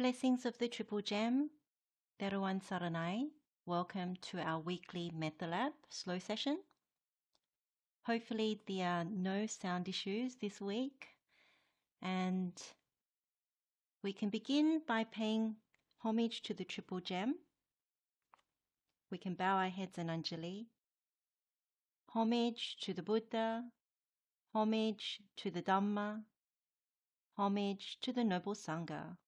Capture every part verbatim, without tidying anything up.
Blessings of the Triple Gem, Teruan Saranai. Welcome to our weekly Metta Lab slow session. Hopefully there are no sound issues this week, and we can begin by paying homage to the Triple Gem. We can bow our heads in Anjali. Homage to the Buddha, homage to the Dhamma, homage to the Noble Sangha.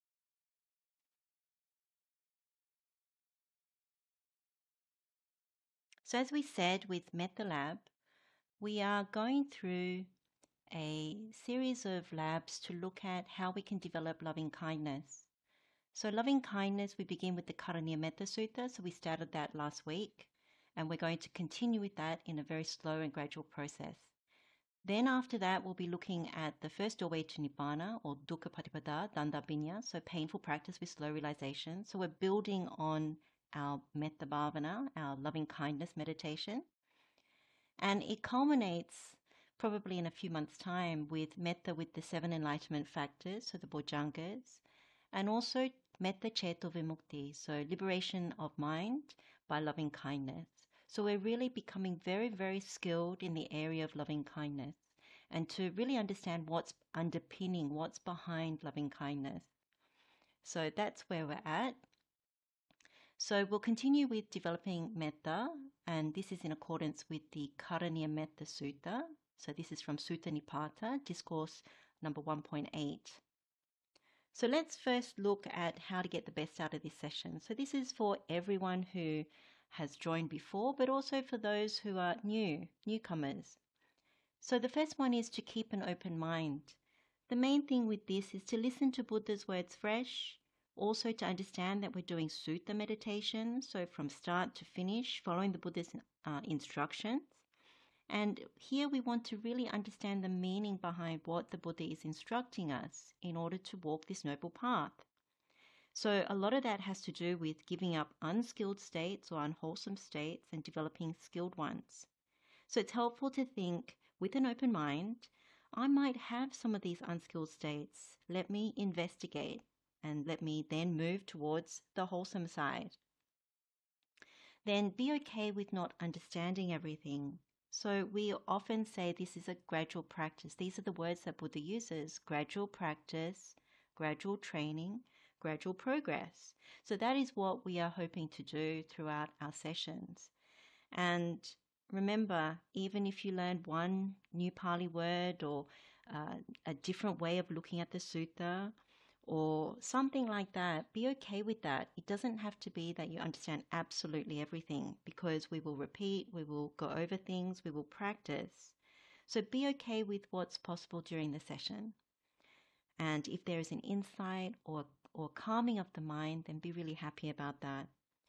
So as we said with Metta Lab, we are going through a series of labs to look at how we can develop loving kindness. So loving kindness, we begin with the Karaniya Metta Sutta. So we started that last week, and we're going to continue with that in a very slow and gradual process. Then after that, we'll be looking at the first doorway to Nibbana, or Dukkha Patipada, Dandabhinya, so painful practice with slow realization. So we're building on our Metta Bhavana, our loving kindness meditation. And it culminates probably in a few months' time with Metta with the seven enlightenment factors, so the Bojjhangas, and also Metta Ceto Vimukti, so liberation of mind by loving kindness. So we're really becoming very, very skilled in the area of loving kindness and to really understand what's underpinning, what's behind loving kindness. So that's where we're at. So we'll continue with developing Metta, and this is in accordance with the Karaniya Metta Sutta. So this is from Sutta Nipata, discourse number one point eight. So let's first look at how to get the best out of this session. So this is for everyone who has joined before, but also for those who are new, newcomers. So the first one is to keep an open mind. The main thing with this is to listen to Buddha's words fresh, also to understand that we're doing sutta meditation, so from start to finish, following the Buddha's uh, instructions. And here we want to really understand the meaning behind what the Buddha is instructing us in order to walk this noble path. So a lot of that has to do with giving up unskilled states or unwholesome states and developing skilled ones. So it's helpful to think with an open mind, I might have some of these unskilled states. Let me investigate and let me then move towards the wholesome side. Then be okay with not understanding everything. So we often say this is a gradual practice. These are the words that Buddha uses: gradual practice, gradual training, gradual progress. So that is what we are hoping to do throughout our sessions. And remember, even if you learn one new Pali word or uh, a different way of looking at the sutta or something like that, be okay with that. It doesn't have to be that you understand absolutely everything, because we will repeat, we will go over things, we will practice. So be okay with what's possible during the session. And if there is an insight or, or calming of the mind, then be really happy about that.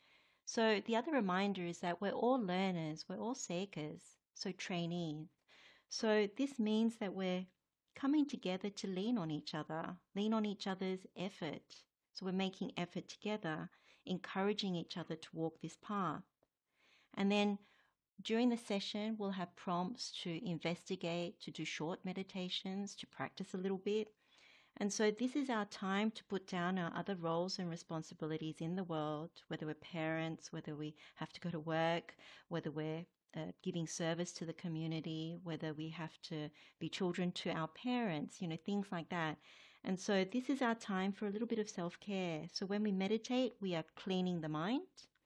So the other reminder is that we're all learners, we're all seekers, so trainees. So this means that we're coming together to lean on each other, lean on each other's effort. So we're making effort together, encouraging each other to walk this path. And then during the session, we'll have prompts to investigate, to do short meditations, to practice a little bit. And so this is our time to put down our other roles and responsibilities in the world, whether we're parents, whether we have to go to work, whether we're uh, giving service to the community, whether we have to be children to our parents, you know, things like that. And so this is our time for a little bit of self-care. So when we meditate, we are cleaning the mind.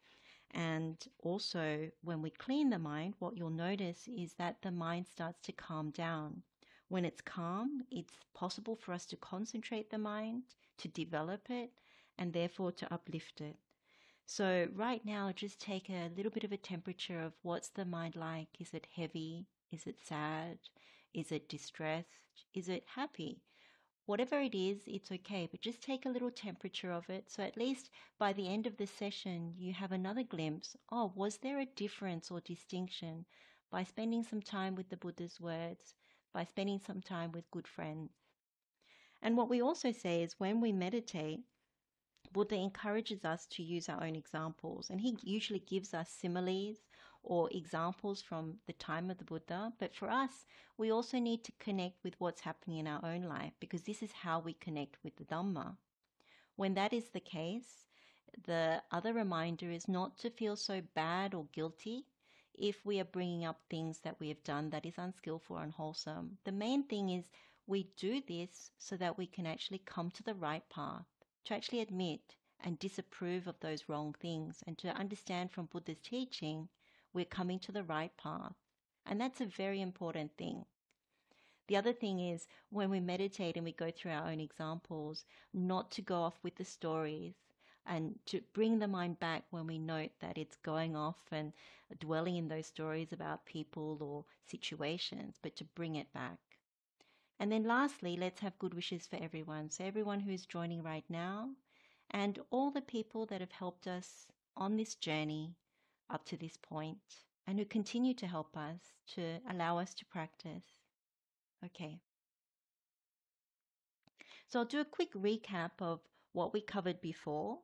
And also when we clean the mind, what you'll notice is that the mind starts to calm down. When it's calm, it's possible for us to concentrate the mind, to develop it, and therefore to uplift it. So right now, just take a little bit of a temperature of what's the mind like. Is it heavy? Is it sad? Is it distressed? Is it happy? Whatever it is, it's okay, but just take a little temperature of it. So at least by the end of the session, you have another glimpse. Oh, was there a difference or distinction by spending some time with the Buddha's words, by spending some time with good friends? And what we also say is when we meditate, Buddha encourages us to use our own examples, and he usually gives us similes or examples from the time of the Buddha. But for us, we also need to connect with what's happening in our own life, because this is how we connect with the Dhamma. When that is the case, the other reminder is not to feel so bad or guilty if we are bringing up things that we have done that is unskillful or unwholesome. The main thing is we do this so that we can actually come to the right path, to actually admit and disapprove of those wrong things, and to understand from Buddha's teaching we're coming to the right path. And that's a very important thing. The other thing is when we meditate and we go through our own examples, not to go off with the stories and to bring the mind back when we note that it's going off and dwelling in those stories about people or situations, but to bring it back. And then lastly, let's have good wishes for everyone. So everyone who's joining right now and all the people that have helped us on this journey up to this point and who continue to help us to allow us to practice. Okay. So I'll do a quick recap of what we covered before.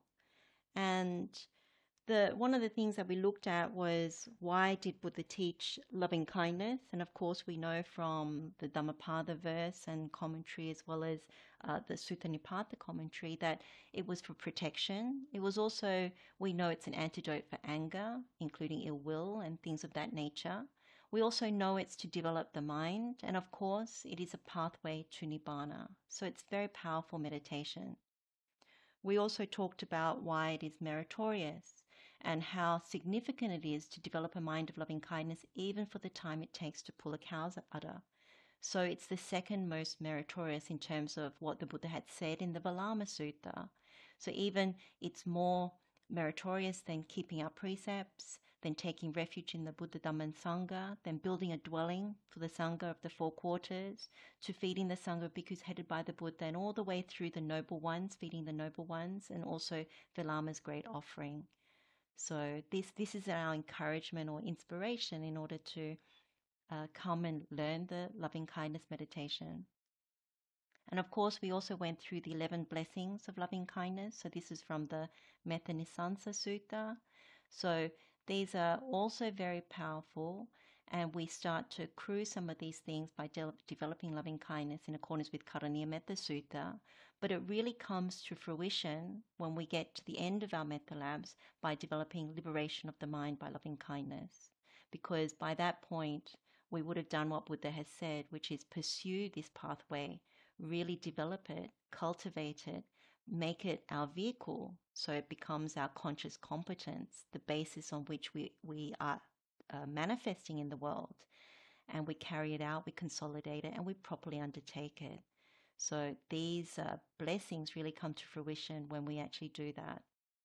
And the one of the things that we looked at was, why did Buddha teach loving kindness? And of course, we know from the Dhammapada verse and commentary, as well as uh, the Sutta Nipata commentary, that it was for protection. It was also, we know it's an antidote for anger, including ill will and things of that nature. We also know it's to develop the mind, and of course, it is a pathway to Nibbana. So it's very powerful meditation. We also talked about why it is meritorious and how significant it is to develop a mind of loving kindness, even for the time it takes to pull a cow's udder. So it's the second most meritorious in terms of what the Buddha had said in the Valama Sutta. So even it's more meritorious than keeping our precepts, than taking refuge in the Buddha, Dhamma and Sangha, than building a dwelling for the Sangha of the four quarters, to feeding the Sangha of bhikkhus headed by the Buddha, and all the way through the noble ones, feeding the noble ones, and also Vilama's great offering. So this, this is our encouragement or inspiration in order to uh, come and learn the loving kindness meditation. And of course, we also went through the eleven blessings of loving kindness. So this is from the Metta Nisansa Sutta. So these are also very powerful, and we start to accrue some of these things by de- developing loving kindness in accordance with Karaniya Metta Sutta. But it really comes to fruition when we get to the end of our Metta Labs by developing liberation of the mind by loving kindness. Because by that point, we would have done what Buddha has said, which is pursue this pathway, really develop it, cultivate it, make it our vehicle so it becomes our conscious competence, the basis on which we, we are uh, manifesting in the world. And we carry it out, we consolidate it, and we properly undertake it. So these uh, blessings really come to fruition when we actually do that.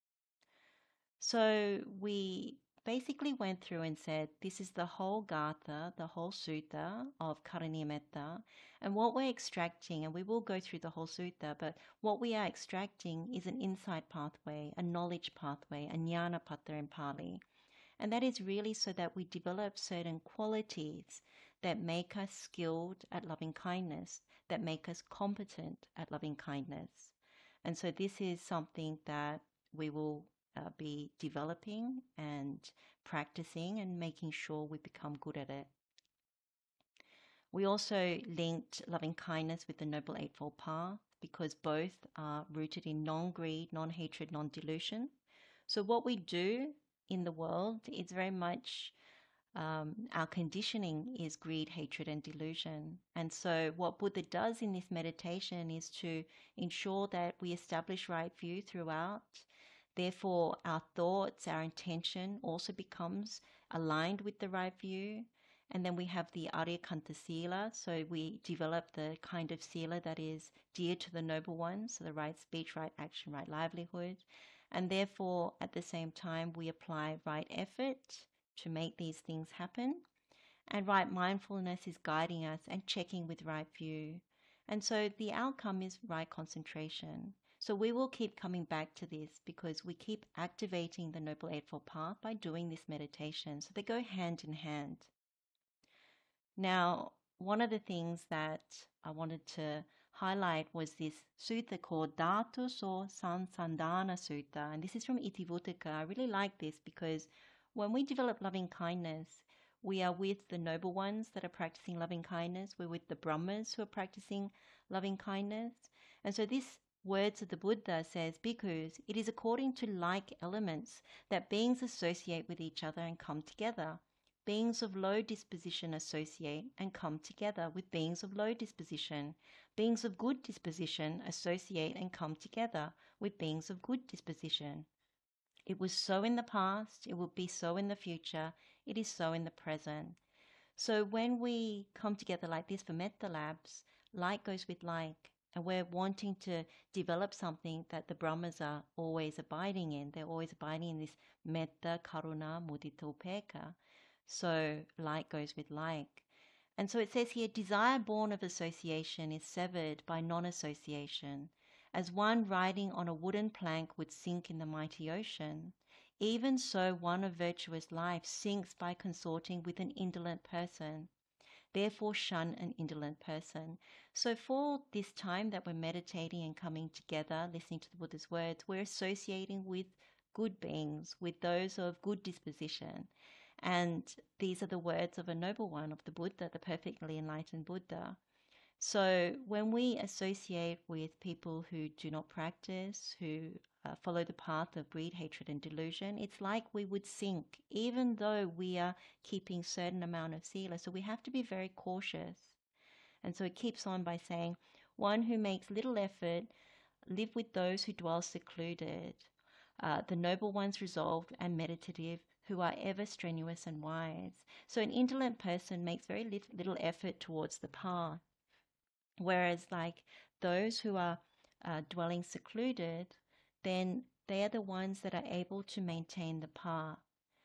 So we basically went through and said, this is the whole Gatha, the whole Sutta of Karaniya Metta, and what we're extracting, and we will go through the whole Sutta, but what we are extracting is an insight pathway, a knowledge pathway, a jnana pattha in Pali. And that is really so that we develop certain qualities that make us skilled at loving kindness, that make us competent at loving kindness. And so this is something that we will uh, be developing and practicing and making sure we become good at it. We also linked loving kindness with the Noble Eightfold Path because both are rooted in non-greed, non-hatred, non-delusion. So what we do in the world is very much um, our conditioning is greed, hatred, and delusion. And so what Buddha does in this meditation is to ensure that we establish right view throughout. Therefore, our thoughts, our intention also becomes aligned with the right view. And then we have the Aryakanta Sila. So we develop the kind of Sila that is dear to the noble ones, so the right speech, right action, right livelihood. And therefore, at the same time, we apply right effort to make these things happen. And right mindfulness is guiding us and checking with right view. And so the outcome is right concentration. So we will keep coming back to this because we keep activating the Noble Eightfold Path by doing this meditation. So they go hand in hand. Now, one of the things that I wanted to highlight was this sutta called Dhatu So Sansandana Sutta. And this is from Itivuttaka. I really like this because when we develop loving kindness, we are with the noble ones that are practicing loving kindness. We're with the Brahmas who are practicing loving kindness. And so this words of the Buddha says, bhikkhus, it is according to like elements that beings associate with each other and come together. Beings of low disposition associate and come together with beings of low disposition. Beings of good disposition associate and come together with beings of good disposition. It was so in the past, it will be so in the future, it is so in the present. So when we come together like this for Metta Labs, like goes with like, and we're wanting to develop something that the Brahmas are always abiding in. They're always abiding in this Metta, Karuna, Mudita, Upekkha. So like goes with like. And so it says here, desire born of association is severed by non-association. As one riding on a wooden plank would sink in the mighty ocean, even so one of virtuous life sinks by consorting with an indolent person. Therefore shun an indolent person. So for this time that we're meditating and coming together, listening to the Buddha's words, we're associating with good beings, with those of good disposition. And these are the words of a noble one, of the Buddha, the perfectly enlightened Buddha. So when we associate with people who do not practice, who uh, follow the path of greed, hatred, and delusion, it's like we would sink, even though we are keeping certain amount of sila. So we have to be very cautious. And so it keeps on by saying, one who makes little effort, live with those who dwell secluded. Uh, the noble ones resolved and meditative, who are ever strenuous and wise. So an indolent person makes very li- little effort towards the path. Whereas like those who are uh, dwelling secluded, then they are the ones that are able to maintain the path,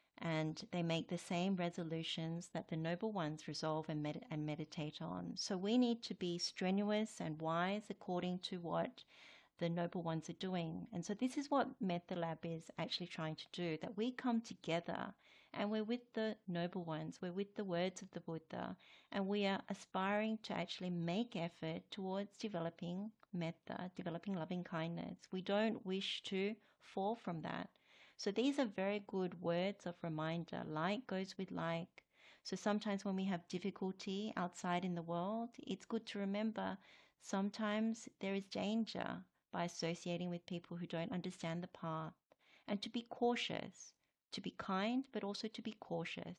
and they make the same resolutions that the noble ones resolve and, med- and meditate on. So we need to be strenuous and wise according to what the noble ones are doing. And so this is what Metta Lab is actually trying to do, that we come together and we're with the noble ones, we're with the words of the Buddha, and we are aspiring to actually make effort towards developing metta, developing loving kindness. We don't wish to fall from that. So these are very good words of reminder. Like goes with like. So sometimes when we have difficulty outside in the world, it's good to remember sometimes there is danger by associating with people who don't understand the path, and to be cautious, to be kind, but also to be cautious.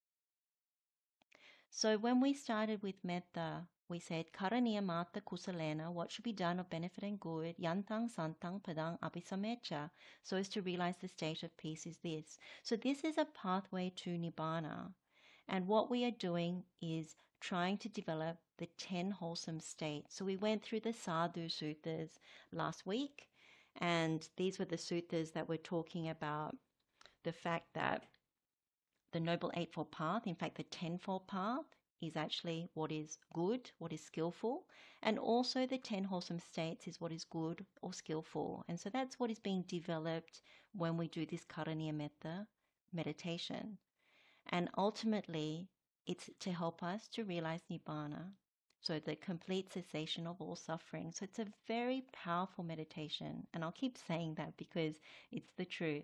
So when we started with metta, we said, Karaniya Mata Kusalena, what should be done of benefit and good, Yantang Santang Padang Abhisamecha, so as to realize the state of peace is this. So this is a pathway to Nibbana. And what we are doing is trying to develop the ten wholesome states. So we went through the Sadhu Suttas last week, and these were the suttas that were talking about the fact that the Noble Eightfold Path, in fact the Tenfold Path, is actually what is good, what is skillful, and also the ten wholesome states is what is good or skillful. And so that's what is being developed when we do this Karaniya Metta meditation. And ultimately, it's to help us to realize Nibbana, so the complete cessation of all suffering. So it's a very powerful meditation, and I'll keep saying that because it's the truth.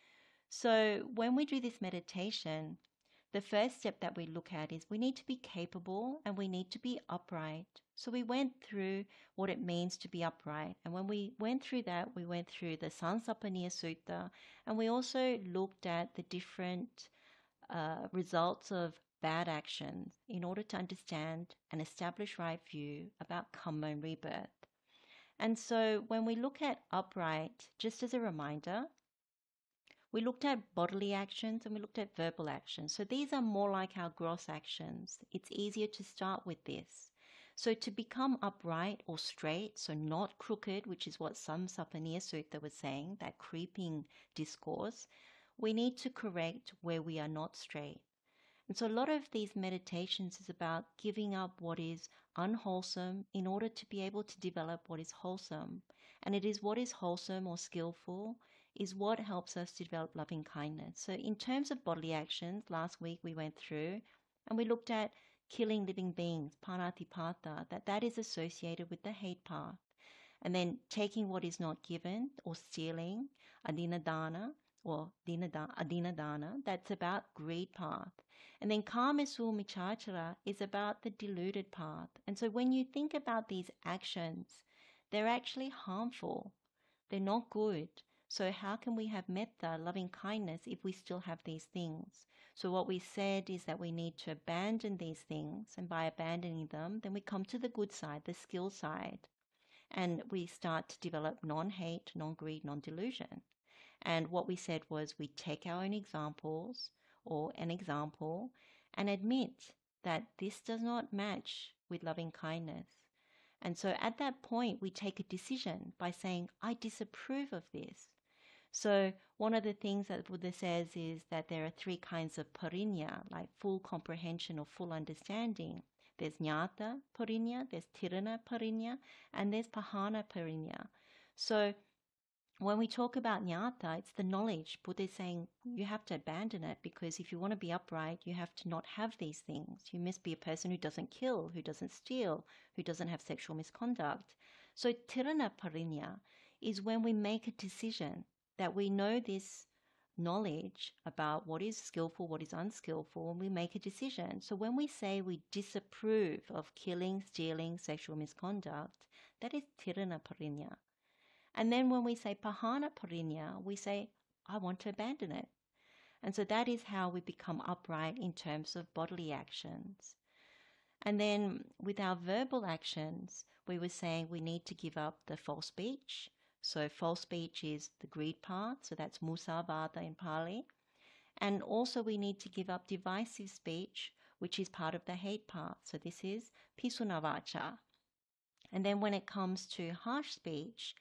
So when we do this meditation, the first step that we look at is we need to be capable and we need to be upright. So we went through what it means to be upright. And when we went through that, we went through the Sansapaniya Sutta, and we also looked at the different uh, results of bad actions in order to understand and establish right view about karma and rebirth. And so when we look at upright, just as a reminder, we looked at bodily actions and we looked at verbal actions. So these are more like our gross actions. It's easier to start with this. So to become upright or straight, so not crooked, which is what Samsapaniya Sutta was saying, that creeping discourse, we need to correct where we are not straight. And so a lot of these meditations is about giving up what is unwholesome in order to be able to develop what is wholesome. And it is what is wholesome or skillful is what helps us to develop loving kindness. So in terms of bodily actions, last week we went through and we looked at killing living beings, panatipata, that that is associated with the hate path. And then taking what is not given or stealing, adinadana, or adinadana, that's about greed path. And then kamesu michachara is about the deluded path. And so when you think about these actions, they're actually harmful. They're not good. So how can we have metta, loving kindness, if we still have these things? So what we said is that we need to abandon these things, and by abandoning them, then we come to the good side, the skill side, and we start to develop non-hate, non-greed, non-delusion. And what we said was we take our own examples or an example and admit that this does not match with loving kindness. And so at that point, we take a decision by saying, I disapprove of this. So one of the things that Buddha says is that there are three kinds of parinya, like full comprehension or full understanding. There's jnata parinya, there's tirana parinya, and there's pahana parinya. So when we talk about jnata, it's the knowledge. Buddha is saying you have to abandon it, because if you want to be upright, you have to not have these things. You must be a person who doesn't kill, who doesn't steal, who doesn't have sexual misconduct. So tirana parinya is when we make a decision that we know this knowledge about what is skillful, what is unskillful, and we make a decision. So when we say we disapprove of killing, stealing, sexual misconduct, that is tirana parinya. And then when we say pahana parinya, we say, I want to abandon it. And so that is how we become upright in terms of bodily actions. And then with our verbal actions, we were saying we need to give up the false speech. So false speech is the greed part, so that's musavada in Pali. And also we need to give up divisive speech, which is part of the hate part. So this is pisunavacha. And then when it comes to harsh speech,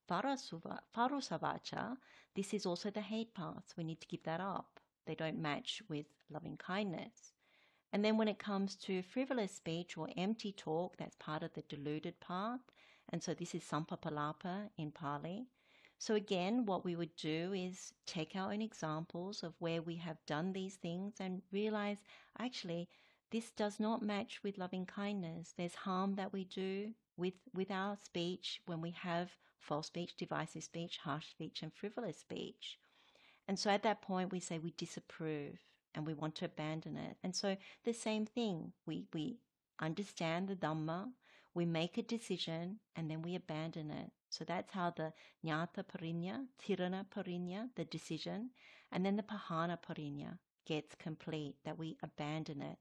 farusavacha, this is also the hate paths. We need to give that up. They don't match with loving kindness. And then when it comes to frivolous speech or empty talk, that's part of the deluded path. And so this is sampapalapa in Pali. So again, what we would do is take our own examples of where we have done these things and realize, actually, this does not match with loving kindness. There's harm that we do with, with our speech when we have false speech, divisive speech, harsh speech, and frivolous speech. And so at that point, we say we disapprove and we want to abandon it. And so the same thing, we, we understand the Dhamma, we make a decision, and then we abandon it. So that's how the jnata parinya, tirana parinya, the decision, and then the pahana parinya gets complete, that we abandon it.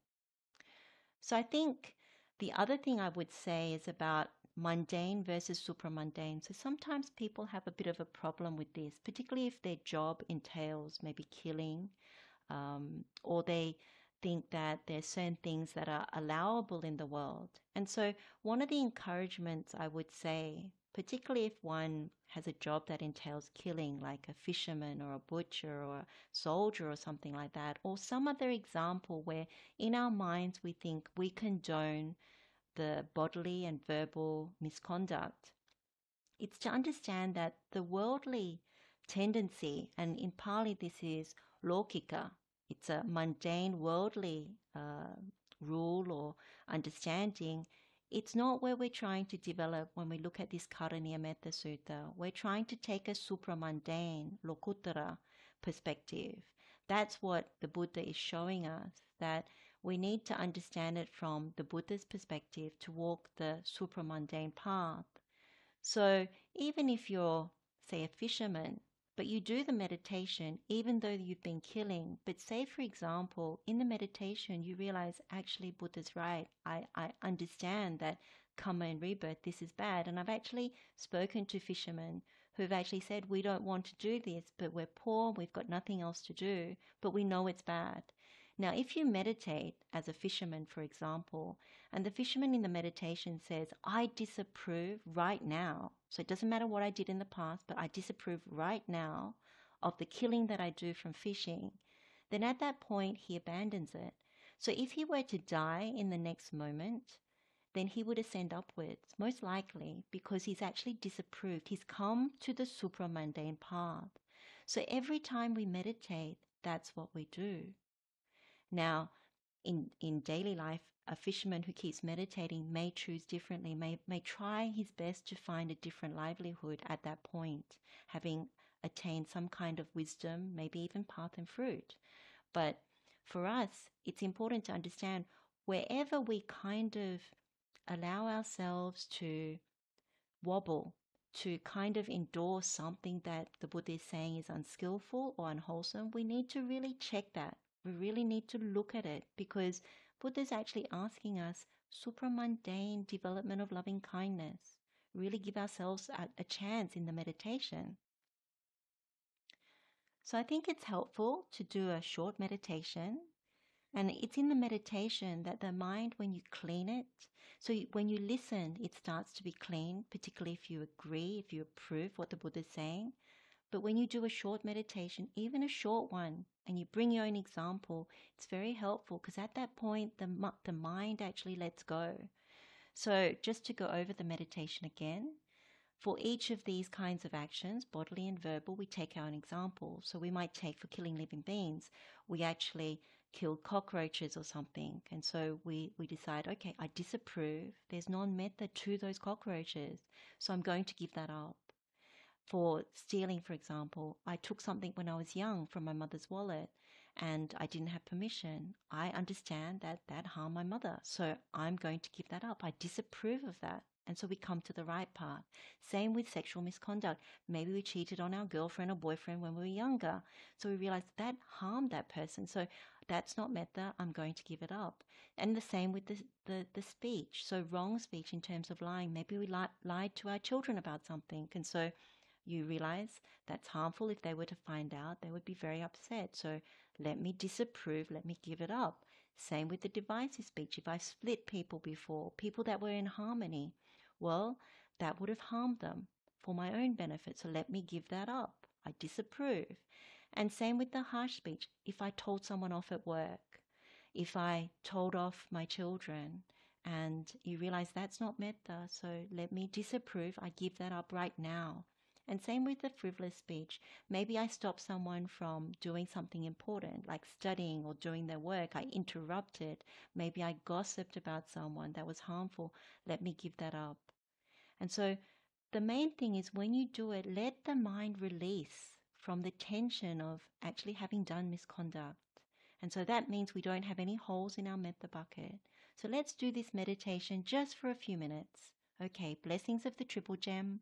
So I think the other thing I would say is about mundane versus supramundane. So sometimes people have a bit of a problem with this, particularly if their job entails maybe killing, um, or they think that there's certain things that are allowable in the world. And so one of the encouragements I would say, particularly if one has a job that entails killing, like a fisherman or a butcher or a soldier or something like that, or some other example where in our minds we think we condone the bodily and verbal misconduct, it's to understand that the worldly tendency, and in Pali this is lokika, it's a mundane worldly uh, rule or understanding. It's not where we're trying to develop when we look at this Karaniya Metta Sutta. We're trying to take a supramundane, lokuttara perspective. That's what the Buddha is showing us, that we need to understand it from the Buddha's perspective to walk the supramundane path. So even if you're, say, a fisherman, but you do the meditation, even though you've been killing, but say, for example, in the meditation, you realize, actually, Buddha's right. I, I understand that karma and rebirth, this is bad. And I've actually spoken to fishermen who've actually said, we don't want to do this, but we're poor, we've got nothing else to do, but we know it's bad. Now, if you meditate as a fisherman, for example, and the fisherman in the meditation says, I disapprove right now, so it doesn't matter what I did in the past, but I disapprove right now of the killing that I do from fishing, then at that point he abandons it. So if he were to die in the next moment, then he would ascend upwards, most likely, because he's actually disapproved. He's come to the supramundane path. So every time we meditate, that's what we do. Now, in, in daily life, a fisherman who keeps meditating may choose differently, may, may try his best to find a different livelihood at that point, having attained some kind of wisdom, maybe even path and fruit. But for us, it's important to understand wherever we kind of allow ourselves to wobble to kind of endorse something that the Buddha is saying is unskillful or unwholesome, we need to really check that. We really need to look at it, because Buddha is actually asking us supramundane development of loving kindness. Really give ourselves a, a chance in the meditation. So I think it's helpful to do a short meditation. And it's in the meditation that the mind, when you clean it, so when you listen, it starts to be clean, particularly if you agree, if you approve what the Buddha is saying. But when you do a short meditation, even a short one, and you bring your own example, it's very helpful, because at that point, the, the mind actually lets go. So just to go over the meditation again, for each of these kinds of actions, bodily and verbal, we take our own example. So we might take, for killing living beings, we actually killed cockroaches or something. And so we, we decide, okay, I disapprove. There's non-metta to those cockroaches. So I'm going to give that up. For stealing, for example, I took something when I was young from my mother's wallet and I didn't have permission. I understand that that harmed my mother. So I'm going to give that up. I disapprove of that. And so we come to the right path. Same with sexual misconduct. Maybe we cheated on our girlfriend or boyfriend when we were younger. So we realized that harmed that person. So that's not metta. I'm going to give it up. And the same with the, the, the speech. So wrong speech in terms of lying. Maybe we li- lied to our children about something. And so you realize that's harmful. If they were to find out, they would be very upset. So let me disapprove. Let me give it up. Same with the divisive speech. If I split people before, people that were in harmony, well, that would have harmed them for my own benefit. So let me give that up. I disapprove. And same with the harsh speech. If I told someone off at work, if I told off my children, and you realize that's not metta, so let me disapprove. I give that up right now. And same with the frivolous speech. Maybe I stop someone from doing something important, like studying or doing their work. I interrupted. Maybe I gossiped about someone that was harmful. Let me give that up. And so the main thing is, when you do it, let the mind release from the tension of actually having done misconduct. And so that means we don't have any holes in our metta bucket. So let's do this meditation just for a few minutes. Okay, blessings of the Triple Gem.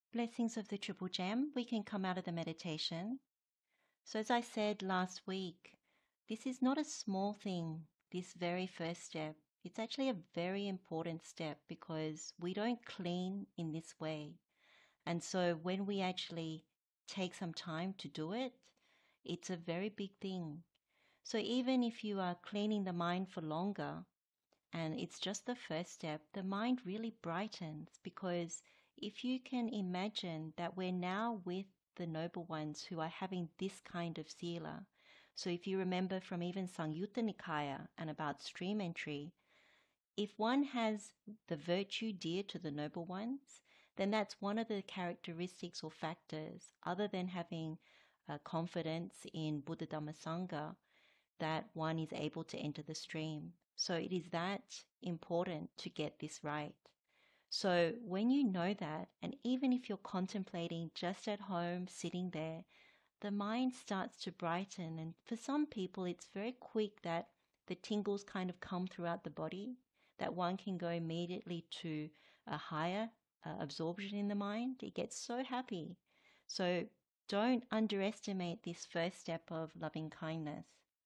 Blessings of the Triple Gem, we can come out of the meditation. So as I said last week, this is not a small thing, this very first step. It's actually a very important step because we don't clean in this way. And so when we actually take some time to do it, it's a very big thing. So even if you are cleaning the mind for longer, and it's just the first step, the mind really brightens because if you can imagine that we're now with the noble ones who are having this kind of sila. So if you remember from even Samyutta Nikaya and about stream entry, if one has the virtue dear to the noble ones, then that's one of the characteristics or factors, other than having uh, confidence in Buddha Dhamma Sangha, that one is able to enter the stream. So it is that important to get this right. So when you know that, and even if you're contemplating just at home, sitting there, the mind starts to brighten. And for some people, it's very quick that the tingles kind of come throughout the body, that one can go immediately to a higher uh, absorption in the mind. It gets so happy. So don't underestimate this first step of loving kindness.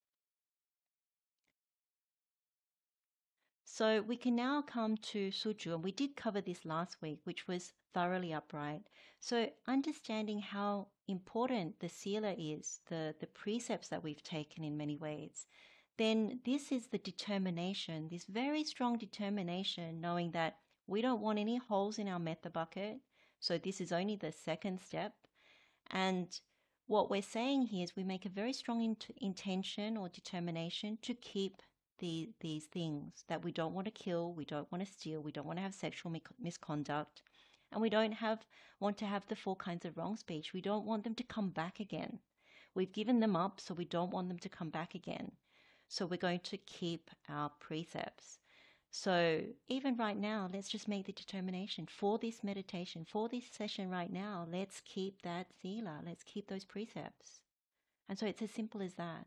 So we can now come to Suju, and we did cover this last week, which was thoroughly upright. So understanding how important the sila is, the, the precepts that we've taken in many ways, then this is the determination, this very strong determination, knowing that we don't want any holes in our metta bucket. So this is only the second step. And what we're saying here is we make a very strong int- intention or determination to keep the, these things that we don't want to kill, we don't want to steal, we don't want to have sexual mi- misconduct, and we don't have want to have the four kinds of wrong speech. We don't want them to come back again. We've given them up, so we don't want them to come back again. So we're going to keep our precepts. So even right now, let's just make the determination for this meditation, for this session right now, let's keep that sila, let's keep those precepts. And so it's as simple as that.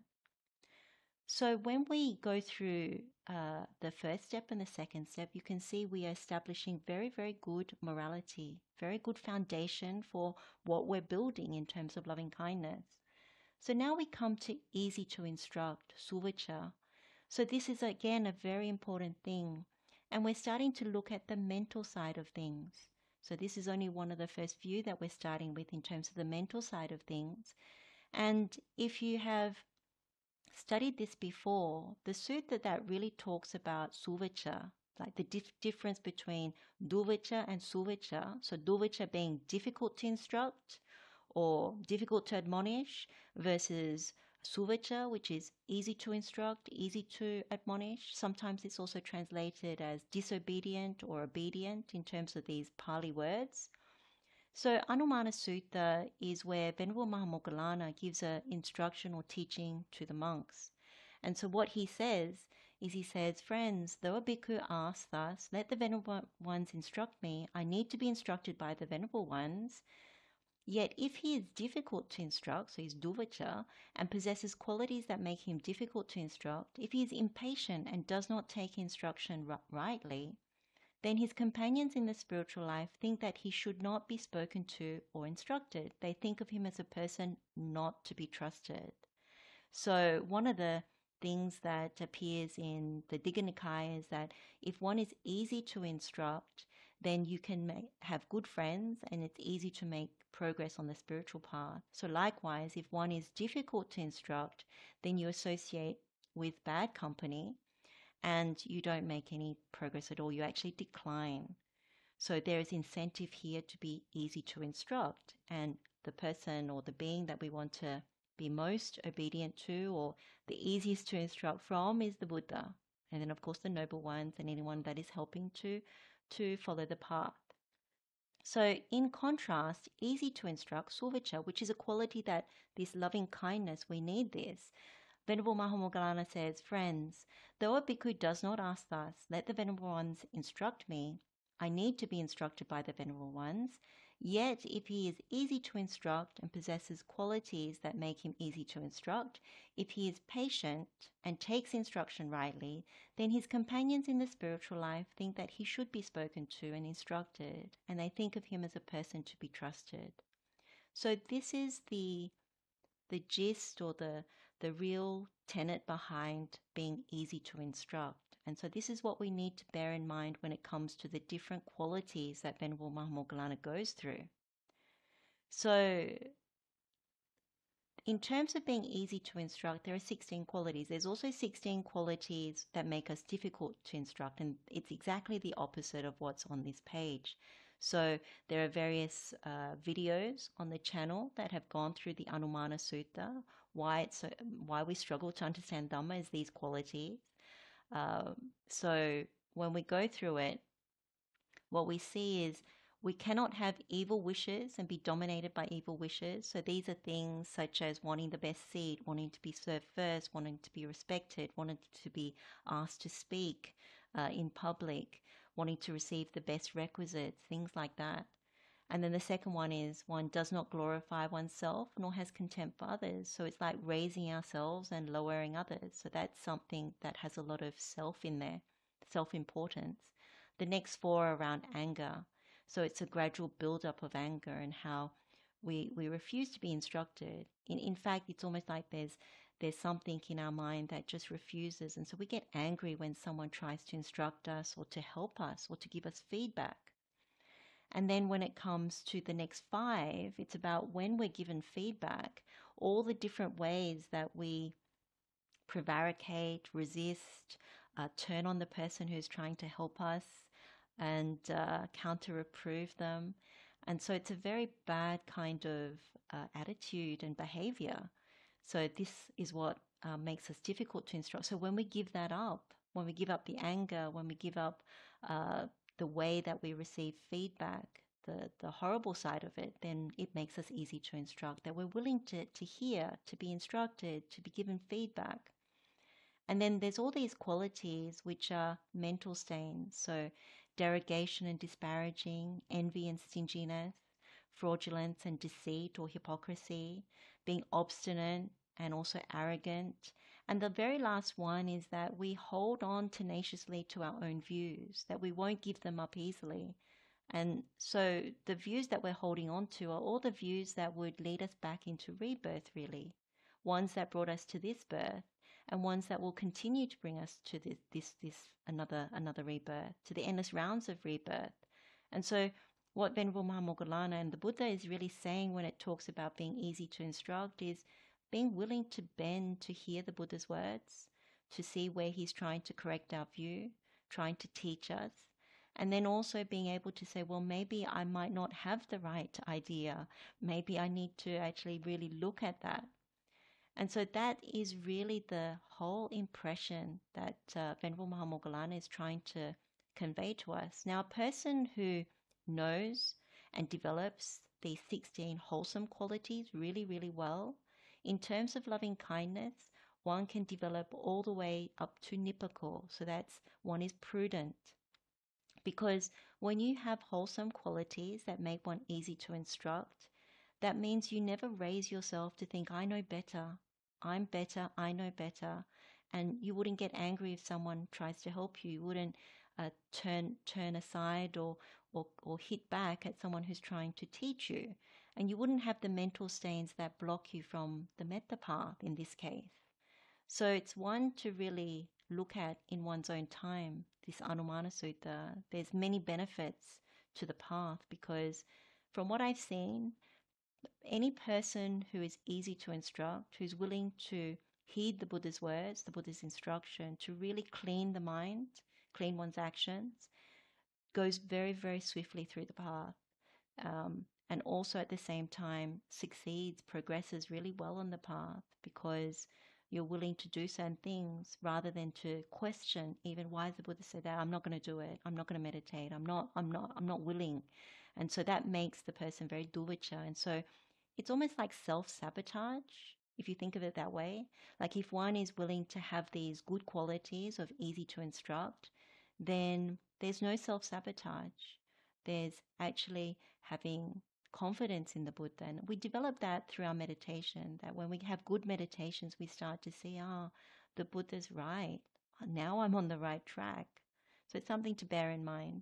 So when we go through uh, the first step and the second step, you can see we are establishing very, very good morality, very good foundation for what we're building in terms of loving kindness. So now we come to easy to instruct, suvacha. So this is again a very important thing. And we're starting to look at the mental side of things. So this is only one of the first few that we're starting with in terms of the mental side of things. And if you have studied this before, the sutta that really talks about suvacha, like the dif- difference between duvacha and suvacha, so duvacha being difficult to instruct or difficult to admonish versus suvacha, which is easy to instruct, easy to admonish. Sometimes it's also translated as disobedient or obedient in terms of these Pali words. So Anumana Sutta is where Venerable Mahamoggallana gives an instruction or teaching to the monks. And so what he says is he says, friends, though a bhikkhu asks thus, let the Venerable Ones instruct me, I need to be instructed by the Venerable Ones. Yet if he is difficult to instruct, so he's duvacha, and possesses qualities that make him difficult to instruct, if he is impatient and does not take instruction r- rightly, then his companions in the spiritual life think that he should not be spoken to or instructed. They think of him as a person not to be trusted. So one of the things that appears in the Digha Nikaya is that if one is easy to instruct, then you can make, have good friends and it's easy to make progress on the spiritual path. So likewise, if one is difficult to instruct, then you associate with bad company and you don't make any progress at all. You actually decline. So there is incentive here to be easy to instruct. And the person or the being that we want to be most obedient to or the easiest to instruct from is the Buddha. And then, of course, the noble ones and anyone that is helping to, to follow the path. So in contrast, easy to instruct, suvacha, which is a quality that this loving kindness, we need this. Venerable Mahamoggallana says, friends, though a bhikkhu does not ask thus, let the Venerable Ones instruct me, I need to be instructed by the Venerable Ones. Yet, if he is easy to instruct and possesses qualities that make him easy to instruct, if he is patient and takes instruction rightly, then his companions in the spiritual life think that he should be spoken to and instructed, and they think of him as a person to be trusted. So this is the the gist or the the real tenet behind being easy to instruct. And so this is what we need to bear in mind when it comes to the different qualities that Venerable Mahamoggallana goes through. So in terms of being easy to instruct, there are sixteen qualities. There's also sixteen qualities that make us difficult to instruct, and it's exactly the opposite of what's on this page. So there are various uh, videos on the channel that have gone through the Anumana Sutta. Why it's so, why we struggle to understand Dhamma is these qualities. Um, so when we go through it, what we see is we cannot have evil wishes and be dominated by evil wishes. So these are things such as wanting the best seat, wanting to be served first, wanting to be respected, wanting to be asked to speak uh, in public, wanting to receive the best requisites, things like that. And then the second one is one does not glorify oneself nor has contempt for others. So it's like raising ourselves and lowering others. So that's something that has a lot of self in there, self-importance. The next four are around anger. So it's a gradual build-up of anger and how we we refuse to be instructed. In in fact, it's almost like there's there's something in our mind that just refuses. And so we get angry when someone tries to instruct us or to help us or to give us feedback. And then when it comes to the next five, it's about when we're given feedback, all the different ways that we prevaricate, resist, uh, turn on the person who's trying to help us, and uh, counter-reprove them. And so it's a very bad kind of uh, attitude and behavior. So this is what uh, makes us difficult to instruct. So when we give that up, when we give up the anger, when we give up uh, the way that we receive feedback, the, the horrible side of it, then it makes us easy to instruct, that we're willing to, to hear, to be instructed, to be given feedback. And then there's all these qualities which are mental stains. So derogation and disparaging, envy and stinginess, fraudulence and deceit or hypocrisy, being obstinate and also arrogant. And the very last one is that we hold on tenaciously to our own views, that we won't give them up easily. And so the views that we're holding on to are all the views that would lead us back into rebirth, really. Ones that brought us to this birth, and ones that will continue to bring us to this, this, this another, another rebirth, to the endless rounds of rebirth. And so what Venerable Mahamoggallana and the Buddha is really saying when it talks about being easy to instruct is being willing to bend to hear the Buddha's words, to see where he's trying to correct our view, trying to teach us, and then also being able to say, well, maybe I might not have the right idea. Maybe I need to actually really look at that. And so that is really the whole impression that uh, Venerable Mahamoggallana is trying to convey to us. Now, a person who knows and develops these sixteen wholesome qualities really, really well, in terms of loving kindness, one can develop all the way up to Nipako. So that's one is prudent. Because when you have wholesome qualities that make one easy to instruct, that means you never raise yourself to think, I know better, I'm better, I know better. And you wouldn't get angry if someone tries to help you. You wouldn't uh, turn turn aside or, or, or hit back at someone who's trying to teach you. And you wouldn't have the mental stains that block you from the metta path in this case. So it's one to really look at in one's own time, this Anumana Sutta. There's many benefits to the path because from what I've seen, any person who is easy to instruct, who's willing to heed the Buddha's words, the Buddha's instruction, to really clean the mind, clean one's actions, goes very, very swiftly through the path. Um, and also at the same time succeeds, progresses really well on the path because you're willing to do certain things rather than to question even why does the Buddha say that? I'm not going to do it. I'm not going to meditate. I'm not, I'm not, I'm not willing. And so that makes the person very dukkha. And so it's almost like self-sabotage, if you think of it that way. Like if one is willing to have these good qualities of easy to instruct, then there's no self-sabotage. There's actually having confidence in the Buddha. And we develop that through our meditation, that when we have good meditations, we start to see, ah, oh, the Buddha's right. Now I'm on the right track. So it's something to bear in mind.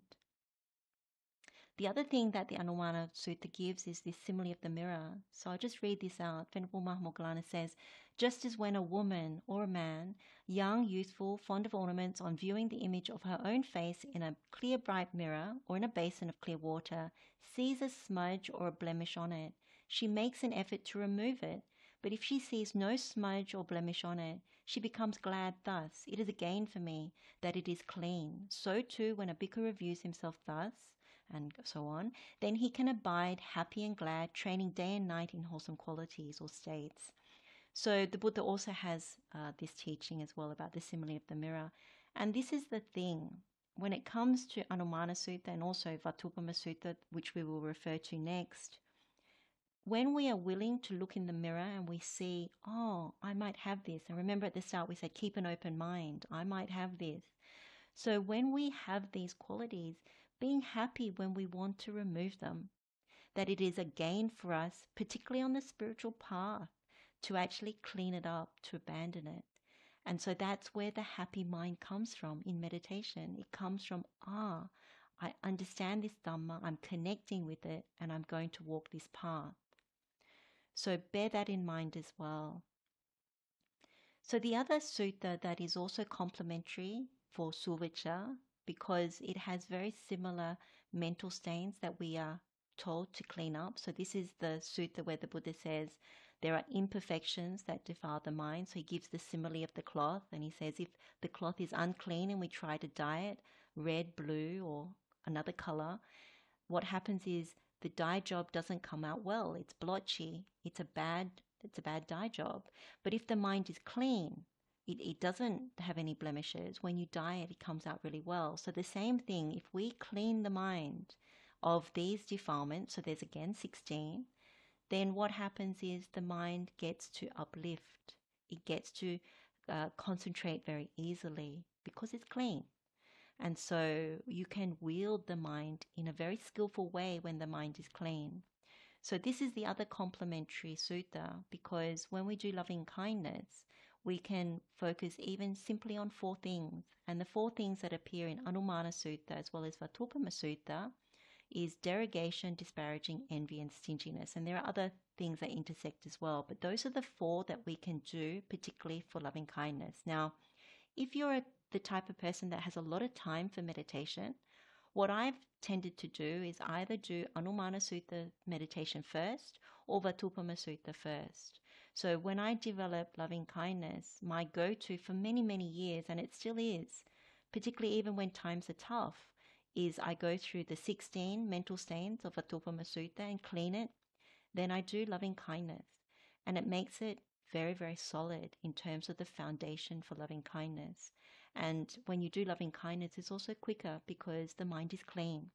The other thing that the Anumana Sutta gives is this simile of the mirror. So I'll just read this out. Venerable Mahamoggallana says, just as when a woman or a man, young, youthful, fond of ornaments, on viewing the image of her own face in a clear, bright mirror or in a basin of clear water, sees a smudge or a blemish on it, she makes an effort to remove it. But if she sees no smudge or blemish on it, she becomes glad thus. It is a gain for me that it is clean. So too, when a bhikkhu reviews himself thus, and so on, then he can abide happy and glad, training day and night in wholesome qualities or states. So the Buddha also has uh, this teaching as well about the simile of the mirror. And this is the thing. When it comes to Anumana Sutta and also Vatupama Sutta, which we will refer to next, when we are willing to look in the mirror and we see, oh, I might have this. And remember at the start we said, keep an open mind. I might have this. So when we have these qualities, being happy when we want to remove them, that it is a gain for us, particularly on the spiritual path, to actually clean it up, to abandon it. And so that's where the happy mind comes from in meditation. It comes from, ah, I understand this Dhamma, I'm connecting with it, and I'm going to walk this path. So bear that in mind as well. So the other sutta that is also complementary for Suvacha, because it has very similar mental stains that we are told to clean up. So this is the sutta where the Buddha says there are imperfections that defile the mind. So he gives the simile of the cloth, and he says if the cloth is unclean and we try to dye it red, blue, or another color, what happens is the dye job doesn't come out well. It's blotchy. It's a bad it's a bad dye job. But if the mind is clean, it, it doesn't have any blemishes. When you dye it, it comes out really well. So the same thing, if we clean the mind of these defilements, so there's again sixteen, then what happens is the mind gets to uplift. It gets to uh, concentrate very easily because it's clean. And so you can wield the mind in a very skillful way when the mind is clean. So this is the other complementary sutta, because when we do loving kindness, we can focus even simply on four things. And the four things that appear in Anumana Sutta as well as Vatupama Sutta is derogation, disparaging, envy, and stinginess. And there are other things that intersect as well, but those are the four that we can do, particularly for loving kindness. Now, if you're the type of person that has a lot of time for meditation, what I've tended to do is either do Anumana Sutta meditation first or Vatupama Sutta first. So when I developed loving kindness, my go-to for many, many years, and it still is, particularly even when times are tough, is I go through the sixteen mental stains of Vatupama Sutta and clean it. Then I do loving kindness, and it makes it very, very solid in terms of the foundation for loving kindness. And when you do loving kindness, it's also quicker because the mind is clean.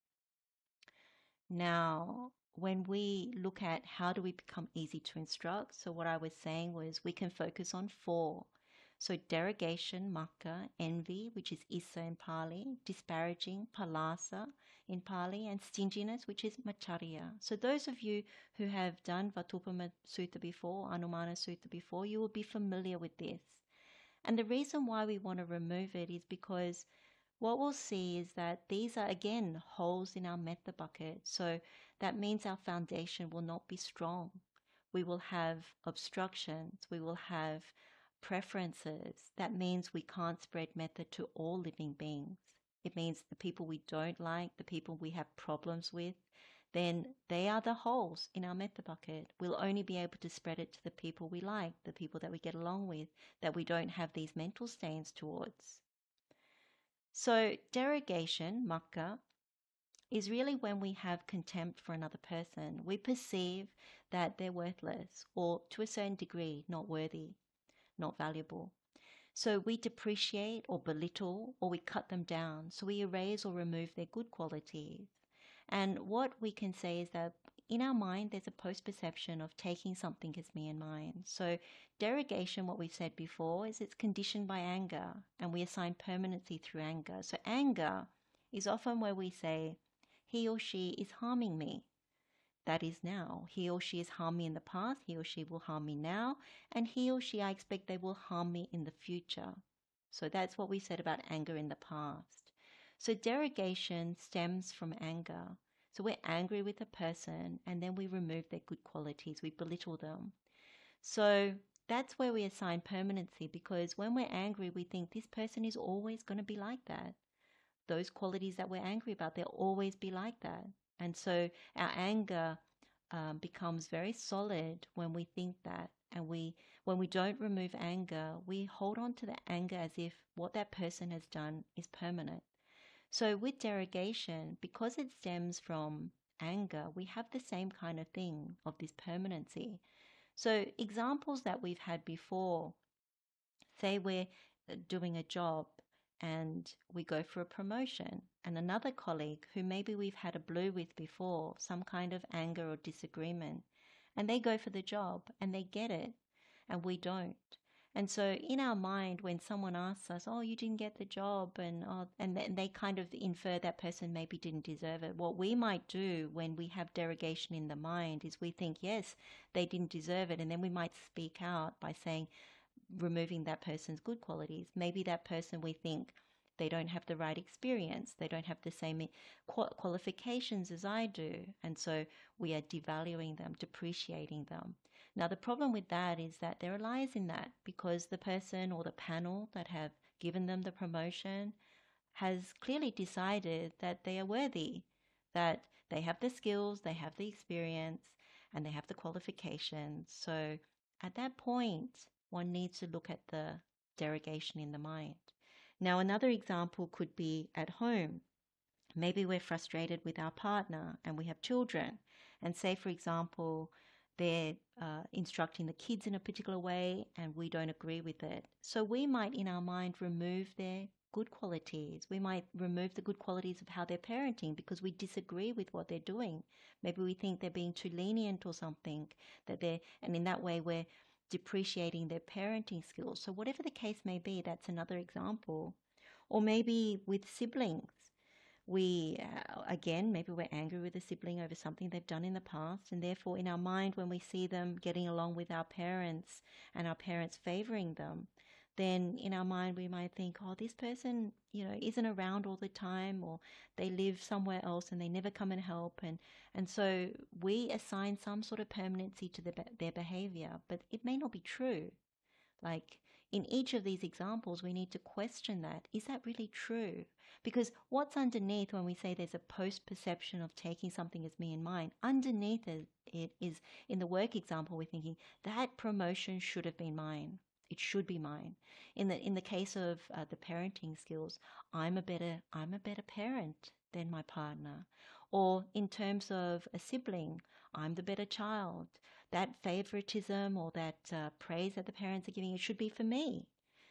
Now, when we look at how do we become easy to instruct, so what I was saying was we can focus on four. So derogation, makka, envy, which is issa in Pali, disparaging, palasa in Pali, and stinginess, which is macharya. So those of you who have done Vatupama Sutta before, Anumana Sutta before, you will be familiar with this. And the reason why we want to remove it is because what we'll see is that these are, again, holes in our metta bucket. So that means our foundation will not be strong. We will have obstructions. We will have preferences. That means we can't spread metta to all living beings. It means the people we don't like, the people we have problems with, then they are the holes in our metta bucket. We'll only be able to spread it to the people we like, the people that we get along with, that we don't have these mental stains towards. So derogation, makka, is really when we have contempt for another person. We perceive that they're worthless or, to a certain degree, not worthy, not valuable. So we depreciate or belittle or we cut them down. So we erase or remove their good qualities. And what we can say is that in our mind, there's a post-perception of taking something as me and mine. So derogation, what we've said before, is it's conditioned by anger, and we assign permanency through anger. So anger is often where we say, he or she is harming me. That is now. He or she has harmed me in the past, he or she will harm me now, and he or she, I expect they will harm me in the future. So that's what we said about anger in the past. So derogation stems from anger. So we're angry with a person and then we remove their good qualities, we belittle them. So that's where we assign permanency, because when we're angry, we think this person is always going to be like that. Those qualities that we're angry about, they'll always be like that. And so our anger um, becomes very solid when we think that. And we, when we don't remove anger, we hold on to the anger as if what that person has done is permanent. So with derogation, because it stems from anger, we have the same kind of thing of this permanency. So examples that we've had before, say we're doing a job and we go for a promotion, and another colleague who maybe we've had a blue with before, some kind of anger or disagreement, and they go for the job and they get it and we don't. And so in our mind, when someone asks us, oh, you didn't get the job, and oh, and they kind of infer that person maybe didn't deserve it. What we might do when we have derogation in the mind is we think, yes, they didn't deserve it. And then we might speak out by saying, removing that person's good qualities. Maybe that person, we think they don't have the right experience, they don't have the same qualifications as I do, and so we are devaluing them, depreciating them. Now the problem with that is that there are lies in that, because the person or the panel that have given them the promotion has clearly decided that they are worthy, that they have the skills, they have the experience, and they have the qualifications. So at that point, one needs to look at the derogation in the mind. Now, another example could be at home. Maybe we're frustrated with our partner and we have children. And say, for example, they're uh, instructing the kids in a particular way and we don't agree with it. So we might, in our mind, remove their good qualities. We might remove the good qualities of how they're parenting because we disagree with what they're doing. Maybe we think they're being too lenient or something, that they're, and in that way we're depreciating their parenting skills. So whatever the case may be, that's another example. Or maybe with siblings, we, uh, again, maybe we're angry with a sibling over something they've done in the past, and therefore in our mind, when we see them getting along with our parents and our parents favoring them, then in our mind we might think, oh, this person, you know, isn't around all the time, or they live somewhere else and they never come and help. And, and so we assign some sort of permanency to the, their behavior, but it may not be true. Like in each of these examples, we need to question that. Is that really true? Because what's underneath when we say there's a post-perception of taking something as me and mine, underneath it, it is, in the work example, we're thinking that promotion should have been mine. It should be mine. In the in the case of uh, the parenting skills, I'm a better I'm a better parent than my partner. Or in terms of a sibling, I'm the better child. That favoritism or that uh, praise that the parents are giving, it should be for me.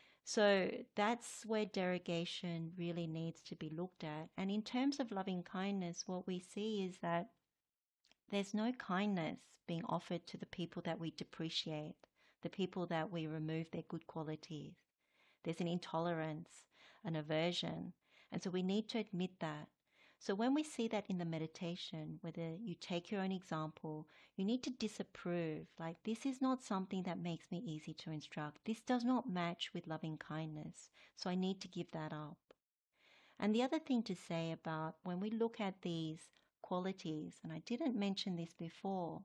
So that's where derogation really needs to be looked at. And in terms of loving kindness, what we see is that there's no kindness being offered to the people that we depreciate, the people that we remove their good qualities. There's an intolerance, an aversion. And so we need to admit that. So when we see that in the meditation, whether you take your own example, you need to disapprove, like this is not something that makes me easy to instruct. This does not match with loving kindness. So I need to give that up. And the other thing to say about when we look at these qualities, and I didn't mention this before,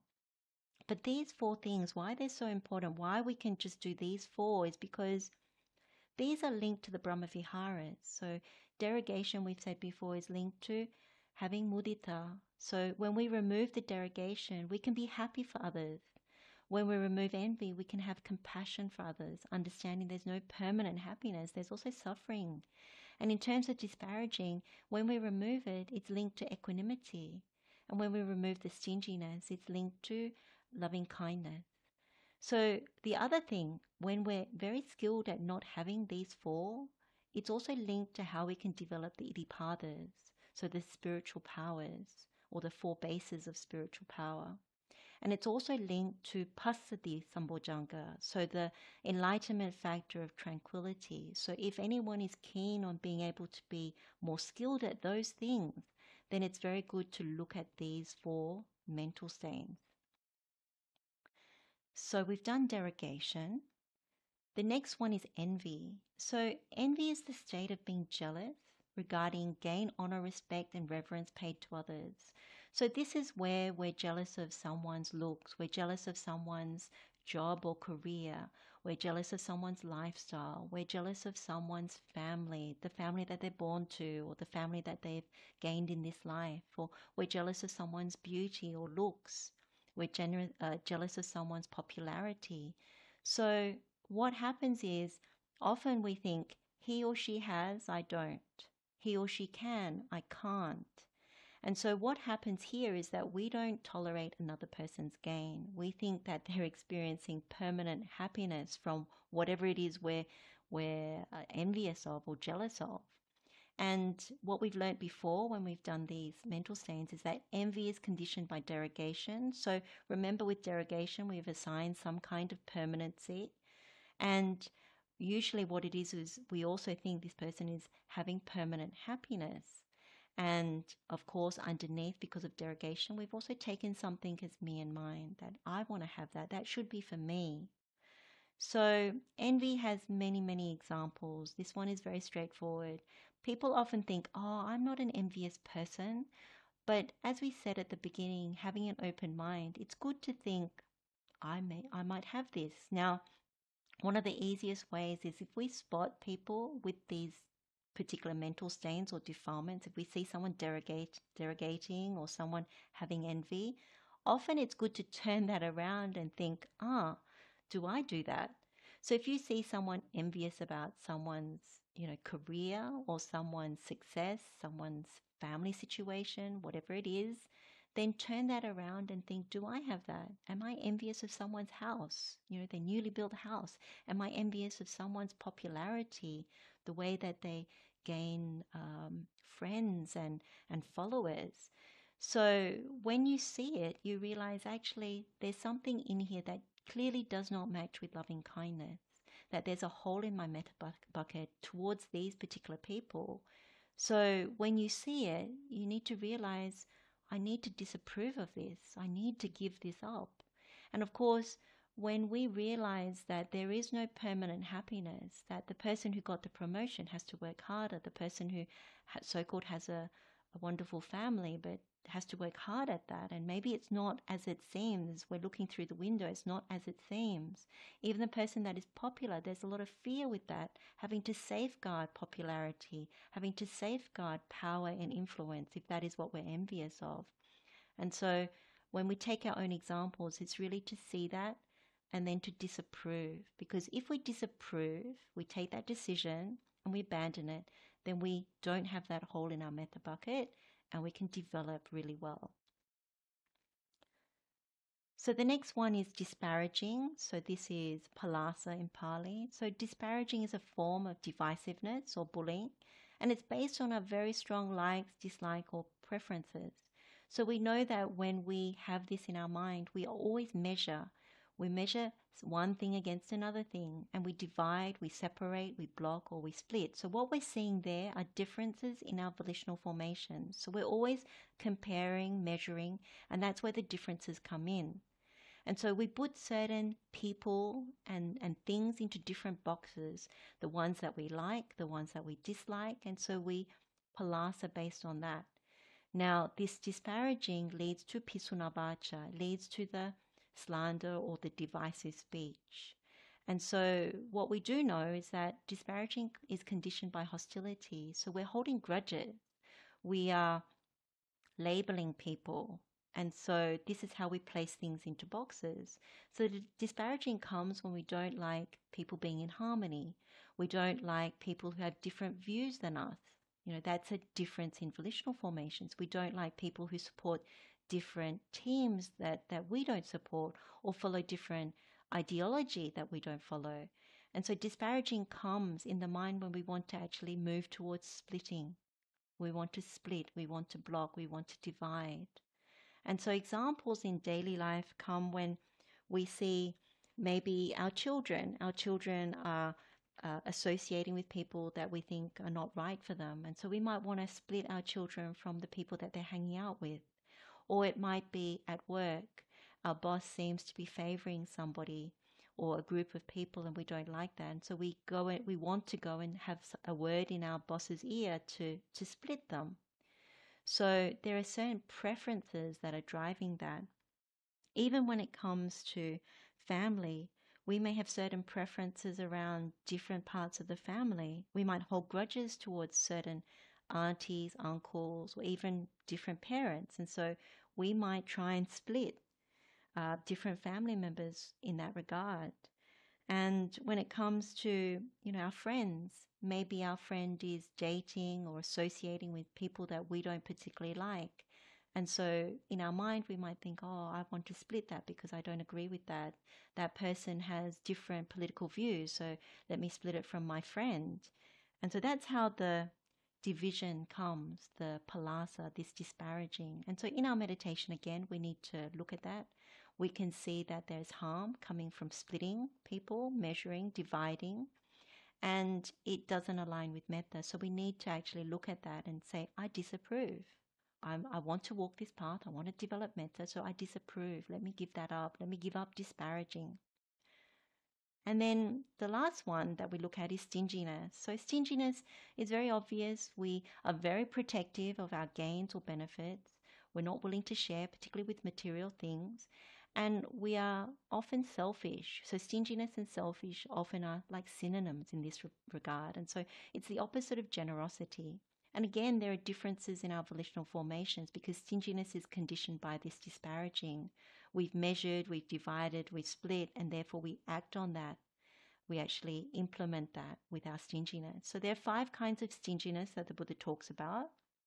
but these four things, why they're so important, why we can just do these four is because these are linked to the Brahmaviharas. So derogation, we've said before, is linked to having mudita. So when we remove the derogation, we can be happy for others. When we remove envy, we can have compassion for others, understanding there's no permanent happiness, there's also suffering. And in terms of disparaging, when we remove it, it's linked to equanimity. And when we remove the stinginess, it's linked to loving kindness. So the other thing, when we're very skilled at not having these four, it's also linked to how we can develop the iddhipadas, so the spiritual powers. or the four bases of spiritual power. And it's also linked to Passaddhi Sambojjhanga, so the enlightenment factor of tranquility. So if anyone is keen on being able to be more skilled at those things, then it's very good to look at these four mental stains. So we've done derogation. The next one is envy. So envy is the state of being jealous regarding gain, honor, respect, and reverence paid to others. So this is where we're jealous of someone's looks, we're jealous of someone's job or career, we're jealous of someone's lifestyle, we're jealous of someone's family, the family that they're born to, or the family that they've gained in this life, or we're jealous of someone's beauty or looks, we're gener- uh, jealous of someone's popularity. So what happens is often we think he or she has, I don't. He or she can, I can't. And so what happens here is that we don't tolerate another person's gain. We think that they're experiencing permanent happiness from whatever it is we're, we're uh, envious of or jealous of. And what we've learnt before when we've done these mental stains is that envy is conditioned by derogation. So remember, with derogation, we've assigned some kind of permanency. And usually what it is is we also think this person is having permanent happiness. And of course, underneath, because of derogation, we've also taken something as me and mine, that I want to have that. That should be for me. So envy has many, many examples. This one is very straightforward. People often think, oh, I'm not an envious person. But as we said at the beginning, having an open mind, it's good to think, I may, I might have this. Now, one of the easiest ways is if we spot people with these particular mental stains or defilements, if we see someone derogate, derogating or someone having envy, often it's good to turn that around and think, ah, do I do that? So if you see someone envious about someone's, you know, career or someone's success, someone's family situation, whatever it is, then turn that around and think, do I have that? Am I envious of someone's house, you know, their newly built house? Am I envious of someone's popularity, the way that they gain um, friends and, and followers? So when you see it, you realize actually there's something in here that clearly does not match with loving kindness, that there's a hole in my meta bucket towards these particular people. So when you see it, you need to realize, I need to disapprove of this. I need to give this up. And of course, when we realize that there is no permanent happiness, that the person who got the promotion has to work harder, the person who so-called has a, a wonderful family but has to work hard at that, and maybe it's not as it seems. We're looking through the window, it's not as it seems. Even the person that is popular, there's a lot of fear with that, having to safeguard popularity, having to safeguard power and influence, if that is what we're envious of. And so when we take our own examples, it's really to see that and then to disapprove. Because if we disapprove, we take that decision and we abandon it, then we don't have that hole in our metta bucket and we can develop really well. So the next one is disparaging. So this is palasa in Pali. So disparaging is a form of divisiveness or bullying, and it's based on our very strong likes, dislike, or preferences. So we know that when we have this in our mind, we always measure. We measure one thing against another thing, and we divide, we separate, we block, or we split. So what we're seeing there are differences in our volitional formations. So we're always comparing, measuring, and that's where the differences come in. And so we put certain people and, and things into different boxes, the ones that we like, the ones that we dislike, and so we palasa based on that. Now, this disparaging leads to pisunavacha, leads to the slander or the divisive speech. And so what we do know is that disparaging is conditioned by hostility. So we're holding grudges. We are labeling people. And so this is how we place things into boxes. So the disparaging comes when we don't like people being in harmony. We don't like people who have different views than us. You know, that's a difference in volitional formations. We don't like people who support different teams that, that we don't support, or follow different ideology that we don't follow. And so disparaging comes in the mind when we want to actually move towards splitting. We want to split, we want to block, we want to divide. And so examples in daily life come when we see maybe our children, our children are uh, associating with people that we think are not right for them. And so we might want to split our children from the people that they're hanging out with. Or it might be at work. Our boss seems to be favoring somebody or a group of people and we don't like that. And so we go and we want to go and have a word in our boss's ear to, to split them. So there are certain preferences that are driving that. Even when it comes to family, we may have certain preferences around different parts of the family. We might hold grudges towards certain aunties, uncles, or even different parents. And so we might try and split uh, different family members in that regard. And when it comes to, you know, our friends, maybe our friend is dating or associating with people that we don't particularly like. And so in our mind, we might think, oh, I want to split that because I don't agree with that. That person has different political views, so let me split it from my friend. And so that's how the division comes, the palasa, this disparaging. And so in our meditation, again, we need to look at that. We can see that there's harm coming from splitting people, measuring, dividing, and it doesn't align with metta. So we need to actually look at that and say, I disapprove. I'm, I want to walk this path. I want to develop metta, so I disapprove. Let me give that up. Let me give up disparaging. And then the last one that we look at is stinginess. So stinginess is very obvious. We are very protective of our gains or benefits. We're not willing to share, particularly with material things. And we are often selfish. So stinginess and selfish often are like synonyms in this re- regard. And so it's the opposite of generosity. And again, there are differences in our volitional formations because stinginess is conditioned by this disparaging. We've measured, we've divided, we've split, and therefore we act on that. We actually implement that with our stinginess. So there are five kinds of stinginess that the Buddha talks about.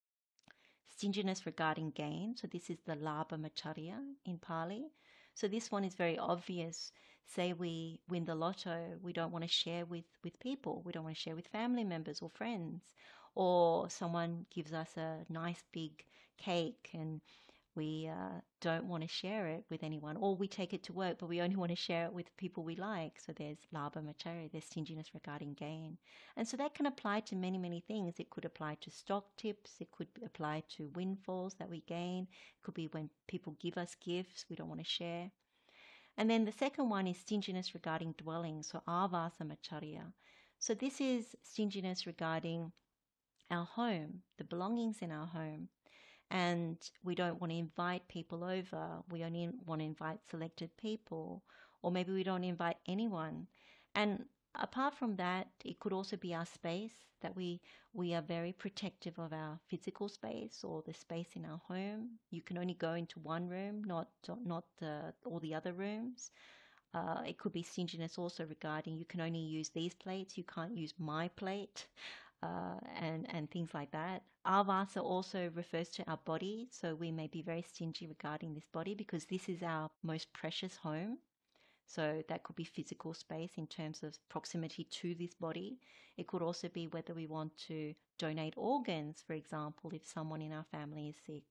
Stinginess regarding gain. So this is the labha macharya in Pali. So this one is very obvious. Say we win the lotto, we don't want to share with, with people. We don't want to share with family members or friends. Or someone gives us a nice big cake and we uh, don't want to share it with anyone. Or we take it to work, but we only want to share it with people we like. So there's labha macharya, there's stinginess regarding gain. And so that can apply to many, many things. It could apply to stock tips. It could apply to windfalls that we gain. It could be when people give us gifts we don't want to share. And then the second one is stinginess regarding dwelling, so avasa macharya. So this is stinginess regarding our home, the belongings in our home. And we don't want to invite people over. We only want to invite selected people. Or maybe we don't invite anyone. And apart from that, it could also be our space, that we, we are very protective of our physical space or the space in our home. You can only go into one room, not, not uh, all the other rooms. Uh, it could be stinginess also regarding you can only use these plates, you can't use my plate. Uh, and, and things like that. Avasa also refers to our body, so we may be very stingy regarding this body because this is our most precious home. So that could be physical space in terms of proximity to this body. It could also be whether we want to donate organs, for example, if someone in our family is sick.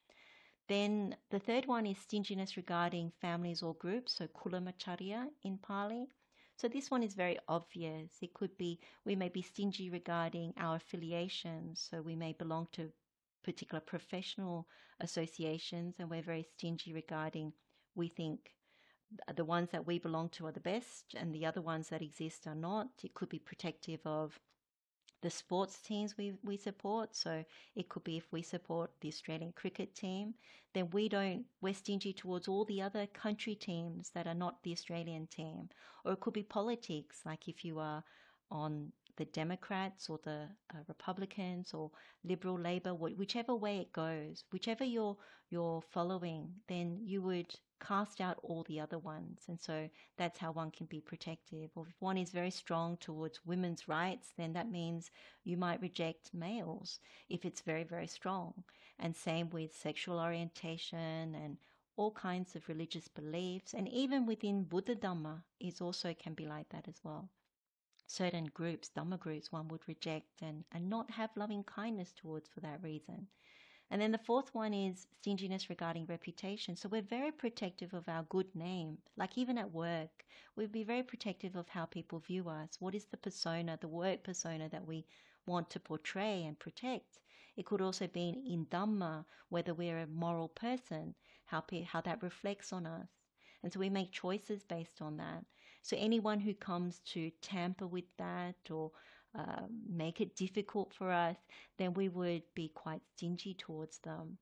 Then the third one is stinginess regarding families or groups, so kulamacharya in Pali. So this one is very obvious. It could be we may be stingy regarding our affiliations. So we may belong to particular professional associations and we're very stingy regarding we think the ones that we belong to are the best and the other ones that exist are not. It could be protective of the sports teams we, we support. So it could be if we support the Australian cricket team, then we don't, we're stingy towards all the other country teams that are not the Australian team. Or it could be politics, like if you are on the Democrats or the uh, Republicans or Liberal, Labor, whichever way it goes, whichever you're, you're following, then you would cast out all the other ones. And so that's how one can be protective. Or if one is very strong towards women's rights, then that means you might reject males if it's very, very strong. And same with sexual orientation and all kinds of religious beliefs. And even within Buddha Dhamma, it also can be like that as well. certain groups, Dhamma groups, one would reject and, and not have loving kindness towards for that reason. And then the fourth one is stinginess regarding reputation. So we're very protective of our good name. Like even at work, we'd be very protective of how people view us. What is the persona, the work persona that we want to portray and protect? It could also be in Dhamma, whether we're a moral person, how, how that reflects on us. And so we make choices based on that. So anyone who comes to tamper with that or uh, make it difficult for us, then we would be quite stingy towards them.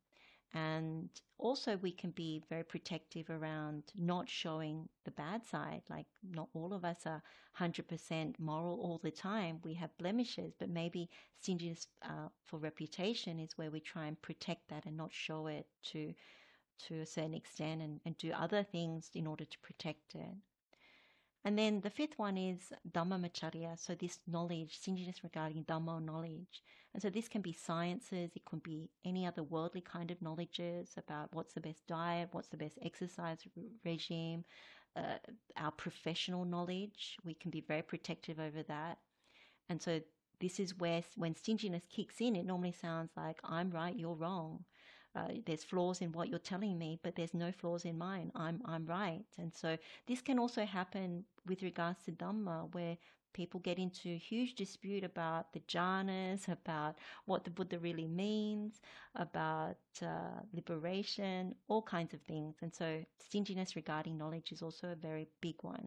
And also we can be very protective around not showing the bad side. Like not all of us are one hundred percent moral all the time. We have blemishes, but maybe stinginess uh, for reputation is where we try and protect that and not show it to to a certain extent and, and do other things in order to protect it. And then the fifth one is Dhammamacharya, so this knowledge, stinginess regarding Dhamma knowledge. And so this can be sciences, it can be any other worldly kind of knowledges about what's the best diet, what's the best exercise regime, uh, our professional knowledge. We can be very protective over that. And so this is where, when stinginess kicks in, it normally sounds like, I'm right, you're wrong. Uh, there's flaws in what you're telling me, but there's no flaws in mine. I'm I'm right. And so this can also happen with regards to Dhamma, where people get into huge dispute about the jhanas, about what the Buddha really means, about uh, liberation, all kinds of things. And so stinginess regarding knowledge is also a very big one.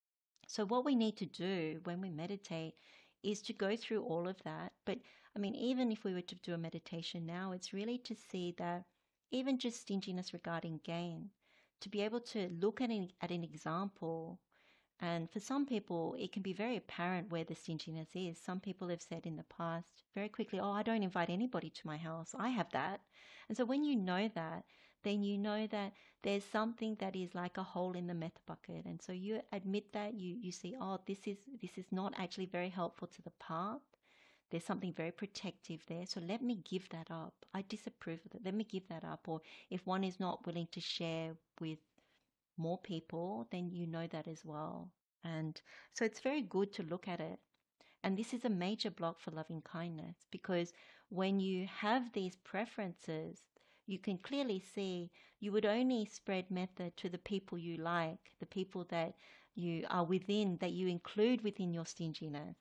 So what we need to do when we meditate is to go through all of that. But I mean, even if we were to do a meditation now, it's really to see that even just stinginess regarding gain, to be able to look at an, at an example. And for some people, it can be very apparent where the stinginess is. Some people have said in the past very quickly, oh, I don't invite anybody to my house. I have that. And so when you know that, then you know that there's something that is like a hole in the metta bucket. And so you admit that, you, you see, oh, this is, this is not actually very helpful to the path. There's something very protective there. So let me give that up. I disapprove of it. Let me give that up. Or if one is not willing to share with more people, then you know that as well. And so it's very good to look at it. And this is a major block for loving kindness, because when you have these preferences, you can clearly see you would only spread metta to the people you like, the people that you are within, that you include within your stinginess,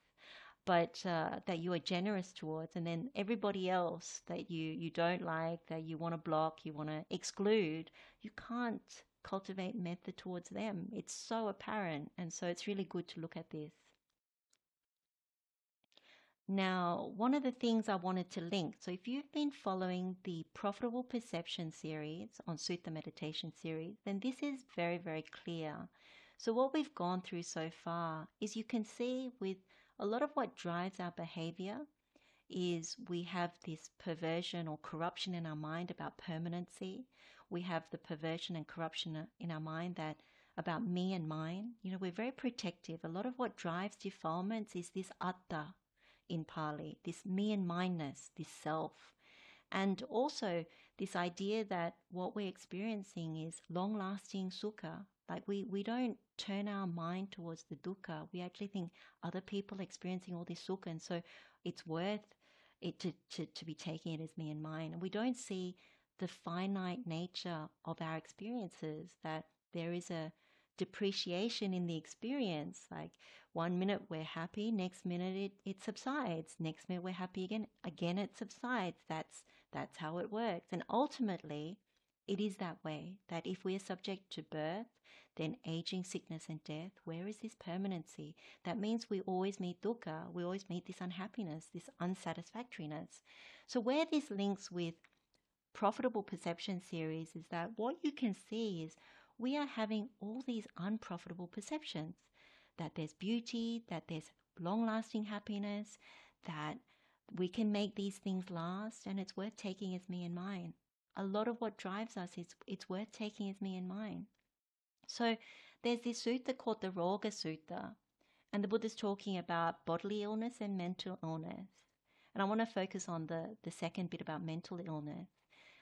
but uh, that you are generous towards. And then everybody else that you, you don't like, that you want to block, you want to exclude, you can't cultivate metta towards them. It's so apparent. And so it's really good to look at this. Now, one of the things I wanted to link, so if you've been following the Profitable Perception series on Sutta Meditation series, then this is very, very clear. So what we've gone through so far is you can see with a lot of what drives our behavior is we have this perversion or corruption in our mind about permanency. We have the perversion and corruption in our mind that about me and mine. You know, we're very protective. A lot of what drives defilements is this atta in Pali, this me and mineness, this self. And also this idea that what we're experiencing is long-lasting sukha. Like we, we don't turn our mind towards the dukkha. We actually think other people are experiencing all this sukha, and so it's worth it to, to, to be taking it as me and mine. And we don't see the finite nature of our experiences, that there is a depreciation in the experience. Like one minute we're happy, next minute it, it subsides, next minute we're happy again, again it subsides. That's that's how it works. And ultimately it is that way, that if we are subject to birth, then aging, sickness and death, where is this permanency? That means we always meet dukkha, we always meet this unhappiness, this unsatisfactoriness. So where this links with Profitable Perception series is that what you can see is we are having all these unprofitable perceptions, that there's beauty, that there's long-lasting happiness, that we can make these things last, and it's worth taking as me and mine. A lot of what drives us is it's worth taking as me and mine. So there's this sutta called the Roga Sutta, and the Buddha's talking about bodily illness and mental illness. And I want to focus on the, the second bit about mental illness.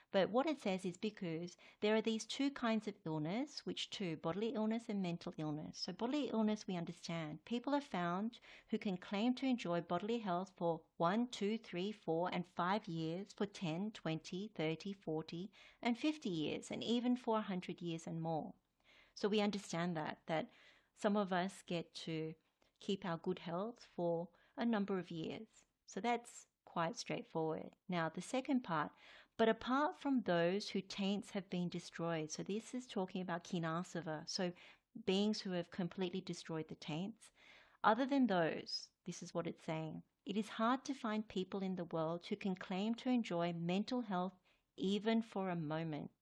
But what it says is because there are these two kinds of illness, which two, bodily illness and mental illness. So bodily illness, we understand. People are found who can claim to enjoy bodily health for one, two, three, four, and five years, for ten, twenty, thirty, forty, and fifty years, and even for one hundred years and more. So we understand that, that some of us get to keep our good health for a number of years. So that's quite straightforward. Now, the second part, but apart from those whose taints have been destroyed. So this is talking about kinasava, so beings who have completely destroyed the taints. Other than those, this is what it's saying, it is hard to find people in the world who can claim to enjoy mental health even for a moment.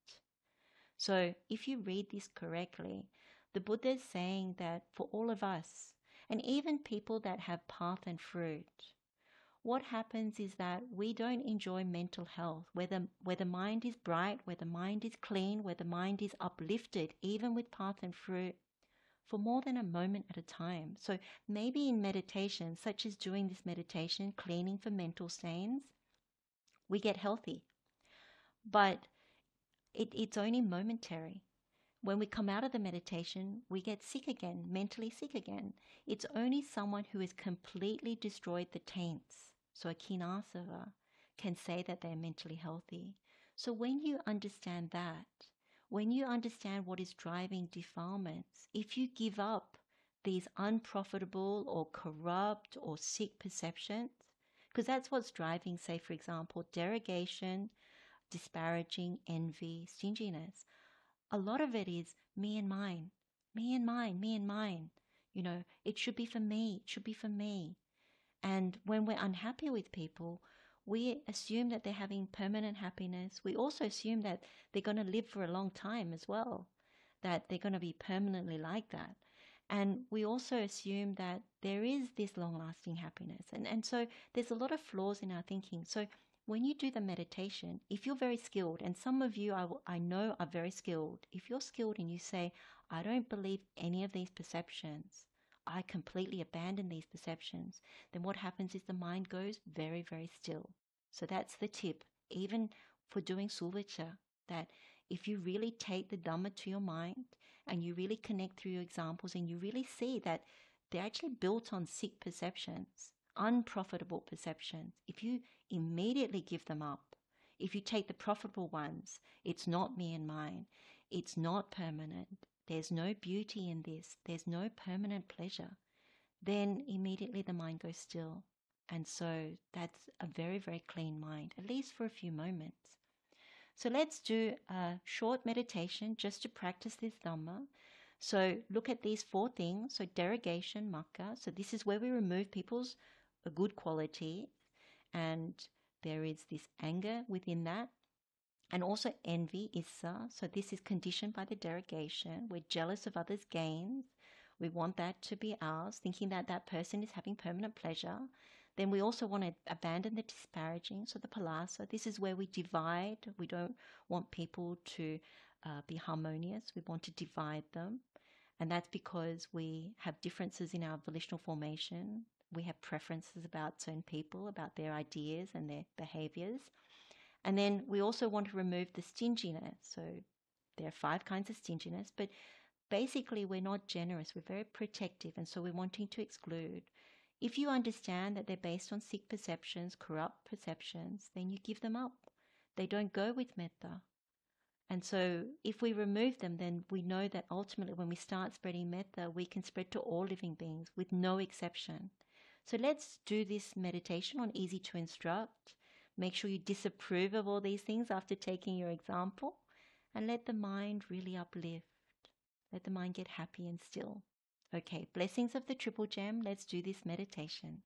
So if you read this correctly, the Buddha is saying that for all of us, and even people that have path and fruit, what happens is that we don't enjoy mental health, where the, where the mind is bright, where the mind is clean, where the mind is uplifted, even with path and fruit, for more than a moment at a time. So maybe in meditation, such as doing this meditation, cleaning for mental stains, we get healthy. But it, it's only momentary. When we come out of the meditation, we get sick again, mentally sick again. It's only someone who has completely destroyed the taints, so a kinasava, can say that they're mentally healthy. So when you understand that, when you understand what is driving defilements, if you give up these unprofitable or corrupt or sick perceptions, because that's what's driving, say, for example, derogation, disparaging, envy, stinginess. A lot of it is me and mine, me and mine, me and mine. You know, it should be for me, it should be for me. And when we're unhappy with people, we assume that they're having permanent happiness. We also assume that they're going to live for a long time as well, that they're going to be permanently like that. And we also assume that there is this long-lasting happiness. And, and so there's a lot of flaws in our thinking. So when you do the meditation, if you're very skilled, and some of you I, I know are very skilled, if you're skilled and you say, I don't believe any of these perceptions, I completely abandon these perceptions, then what happens is the mind goes very, very still. So that's the tip, even for doing sulvacha, that if you really take the Dhamma to your mind and you really connect through your examples and you really see that they're actually built on sick perceptions, unprofitable perceptions, if you immediately give them up, if you take the profitable ones, it's not me and mine, it's not permanent, there's no beauty in this, there's no permanent pleasure, then immediately the mind goes still. And so that's a very, very clean mind, at least for a few moments. So let's do a short meditation just to practice this Dhamma. So look at these four things. So derogation, makkha. So this is where we remove people's good quality. And there is this anger within that. And also envy, issa. So this is conditioned by the derogation. We're jealous of others' gains. We want that to be ours, thinking that that person is having permanent pleasure. Then we also want to abandon the disparaging, so the palasa. This is where we divide. We don't want people to uh, be harmonious. We want to divide them. And that's because we have differences in our volitional formation. We have preferences about certain people, about their ideas and their behaviors. And then we also want to remove the stinginess. So there are five kinds of stinginess, but basically we're not generous. We're very protective, and so we're wanting to exclude. If you understand that they're based on sick perceptions, corrupt perceptions, then you give them up. They don't go with metta. And so if we remove them, then we know that ultimately when we start spreading metta, we can spread to all living beings with no exception. So let's do this meditation on easy to instruct. Make sure you disapprove of all these things after taking your example, and let the mind really uplift. Let the mind get happy and still. Okay, blessings of the Triple Gem. Let's do this meditation.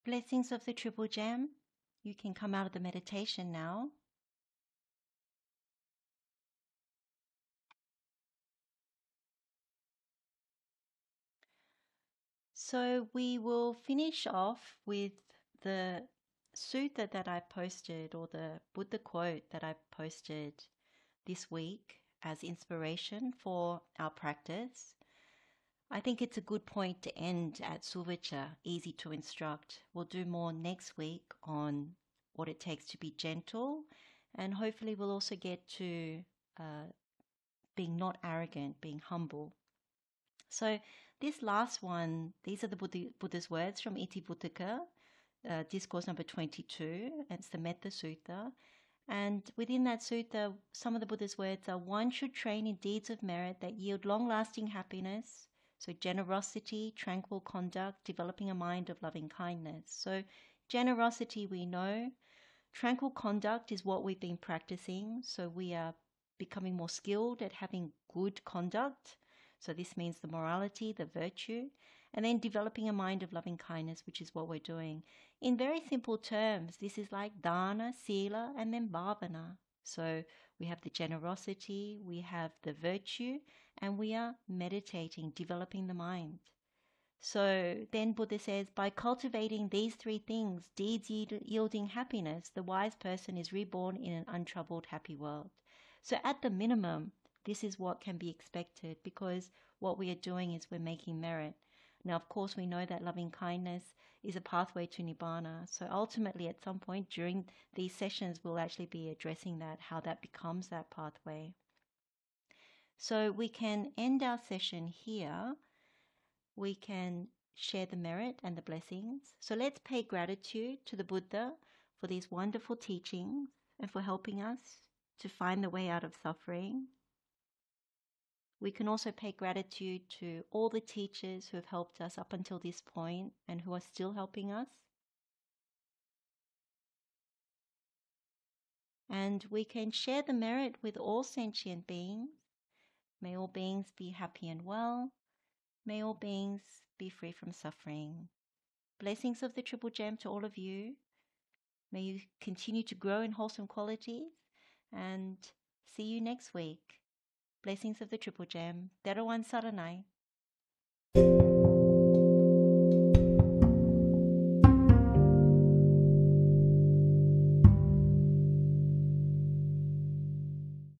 Blessings of the Triple Gem. You can come out of the meditation now. So we will finish off with the sutta that I posted, or the Buddha quote that I posted this week as inspiration for our practice. I think it's a good point to end at Suvacha, easy to instruct. We'll do more next week on what it takes to be gentle, and hopefully we'll also get to uh, being not arrogant, being humble. So this last one, these are the Buddha, Buddha's words from Iti Buddhika, uh, discourse number twenty-two, and it's the Metta Sutta. And within that sutta, some of the Buddha's words are, one should train in deeds of merit that yield long-lasting happiness. So generosity, tranquil conduct, developing a mind of loving kindness. So generosity we know. Tranquil conduct is what we've been practicing. So we are becoming more skilled at having good conduct. So this means the morality, the virtue, and then developing a mind of loving kindness, which is what we're doing. In very simple terms, this is like dana, sila, and then bhavana. So we have the generosity, we have the virtue, and we are meditating, developing the mind. So then Buddha says, by cultivating these three things, deeds yielding happiness, the wise person is reborn in an untroubled, happy world. So at the minimum, this is what can be expected, because what we are doing is we're making merit. Now, of course, we know that loving kindness is a pathway to Nibbana. So ultimately, at some point during these sessions, we'll actually be addressing that, how that becomes that pathway. So we can end our session here. We can share the merit and the blessings. So let's pay gratitude to the Buddha for these wonderful teachings and for helping us to find the way out of suffering. We can also pay gratitude to all the teachers who have helped us up until this point and who are still helping us. And we can share the merit with all sentient beings. May all beings be happy and well. May all beings be free from suffering. Blessings of the Triple Gem to all of you. May you continue to grow in wholesome qualities, and see you next week. Blessings of the Triple Gem. Terawan Saranai.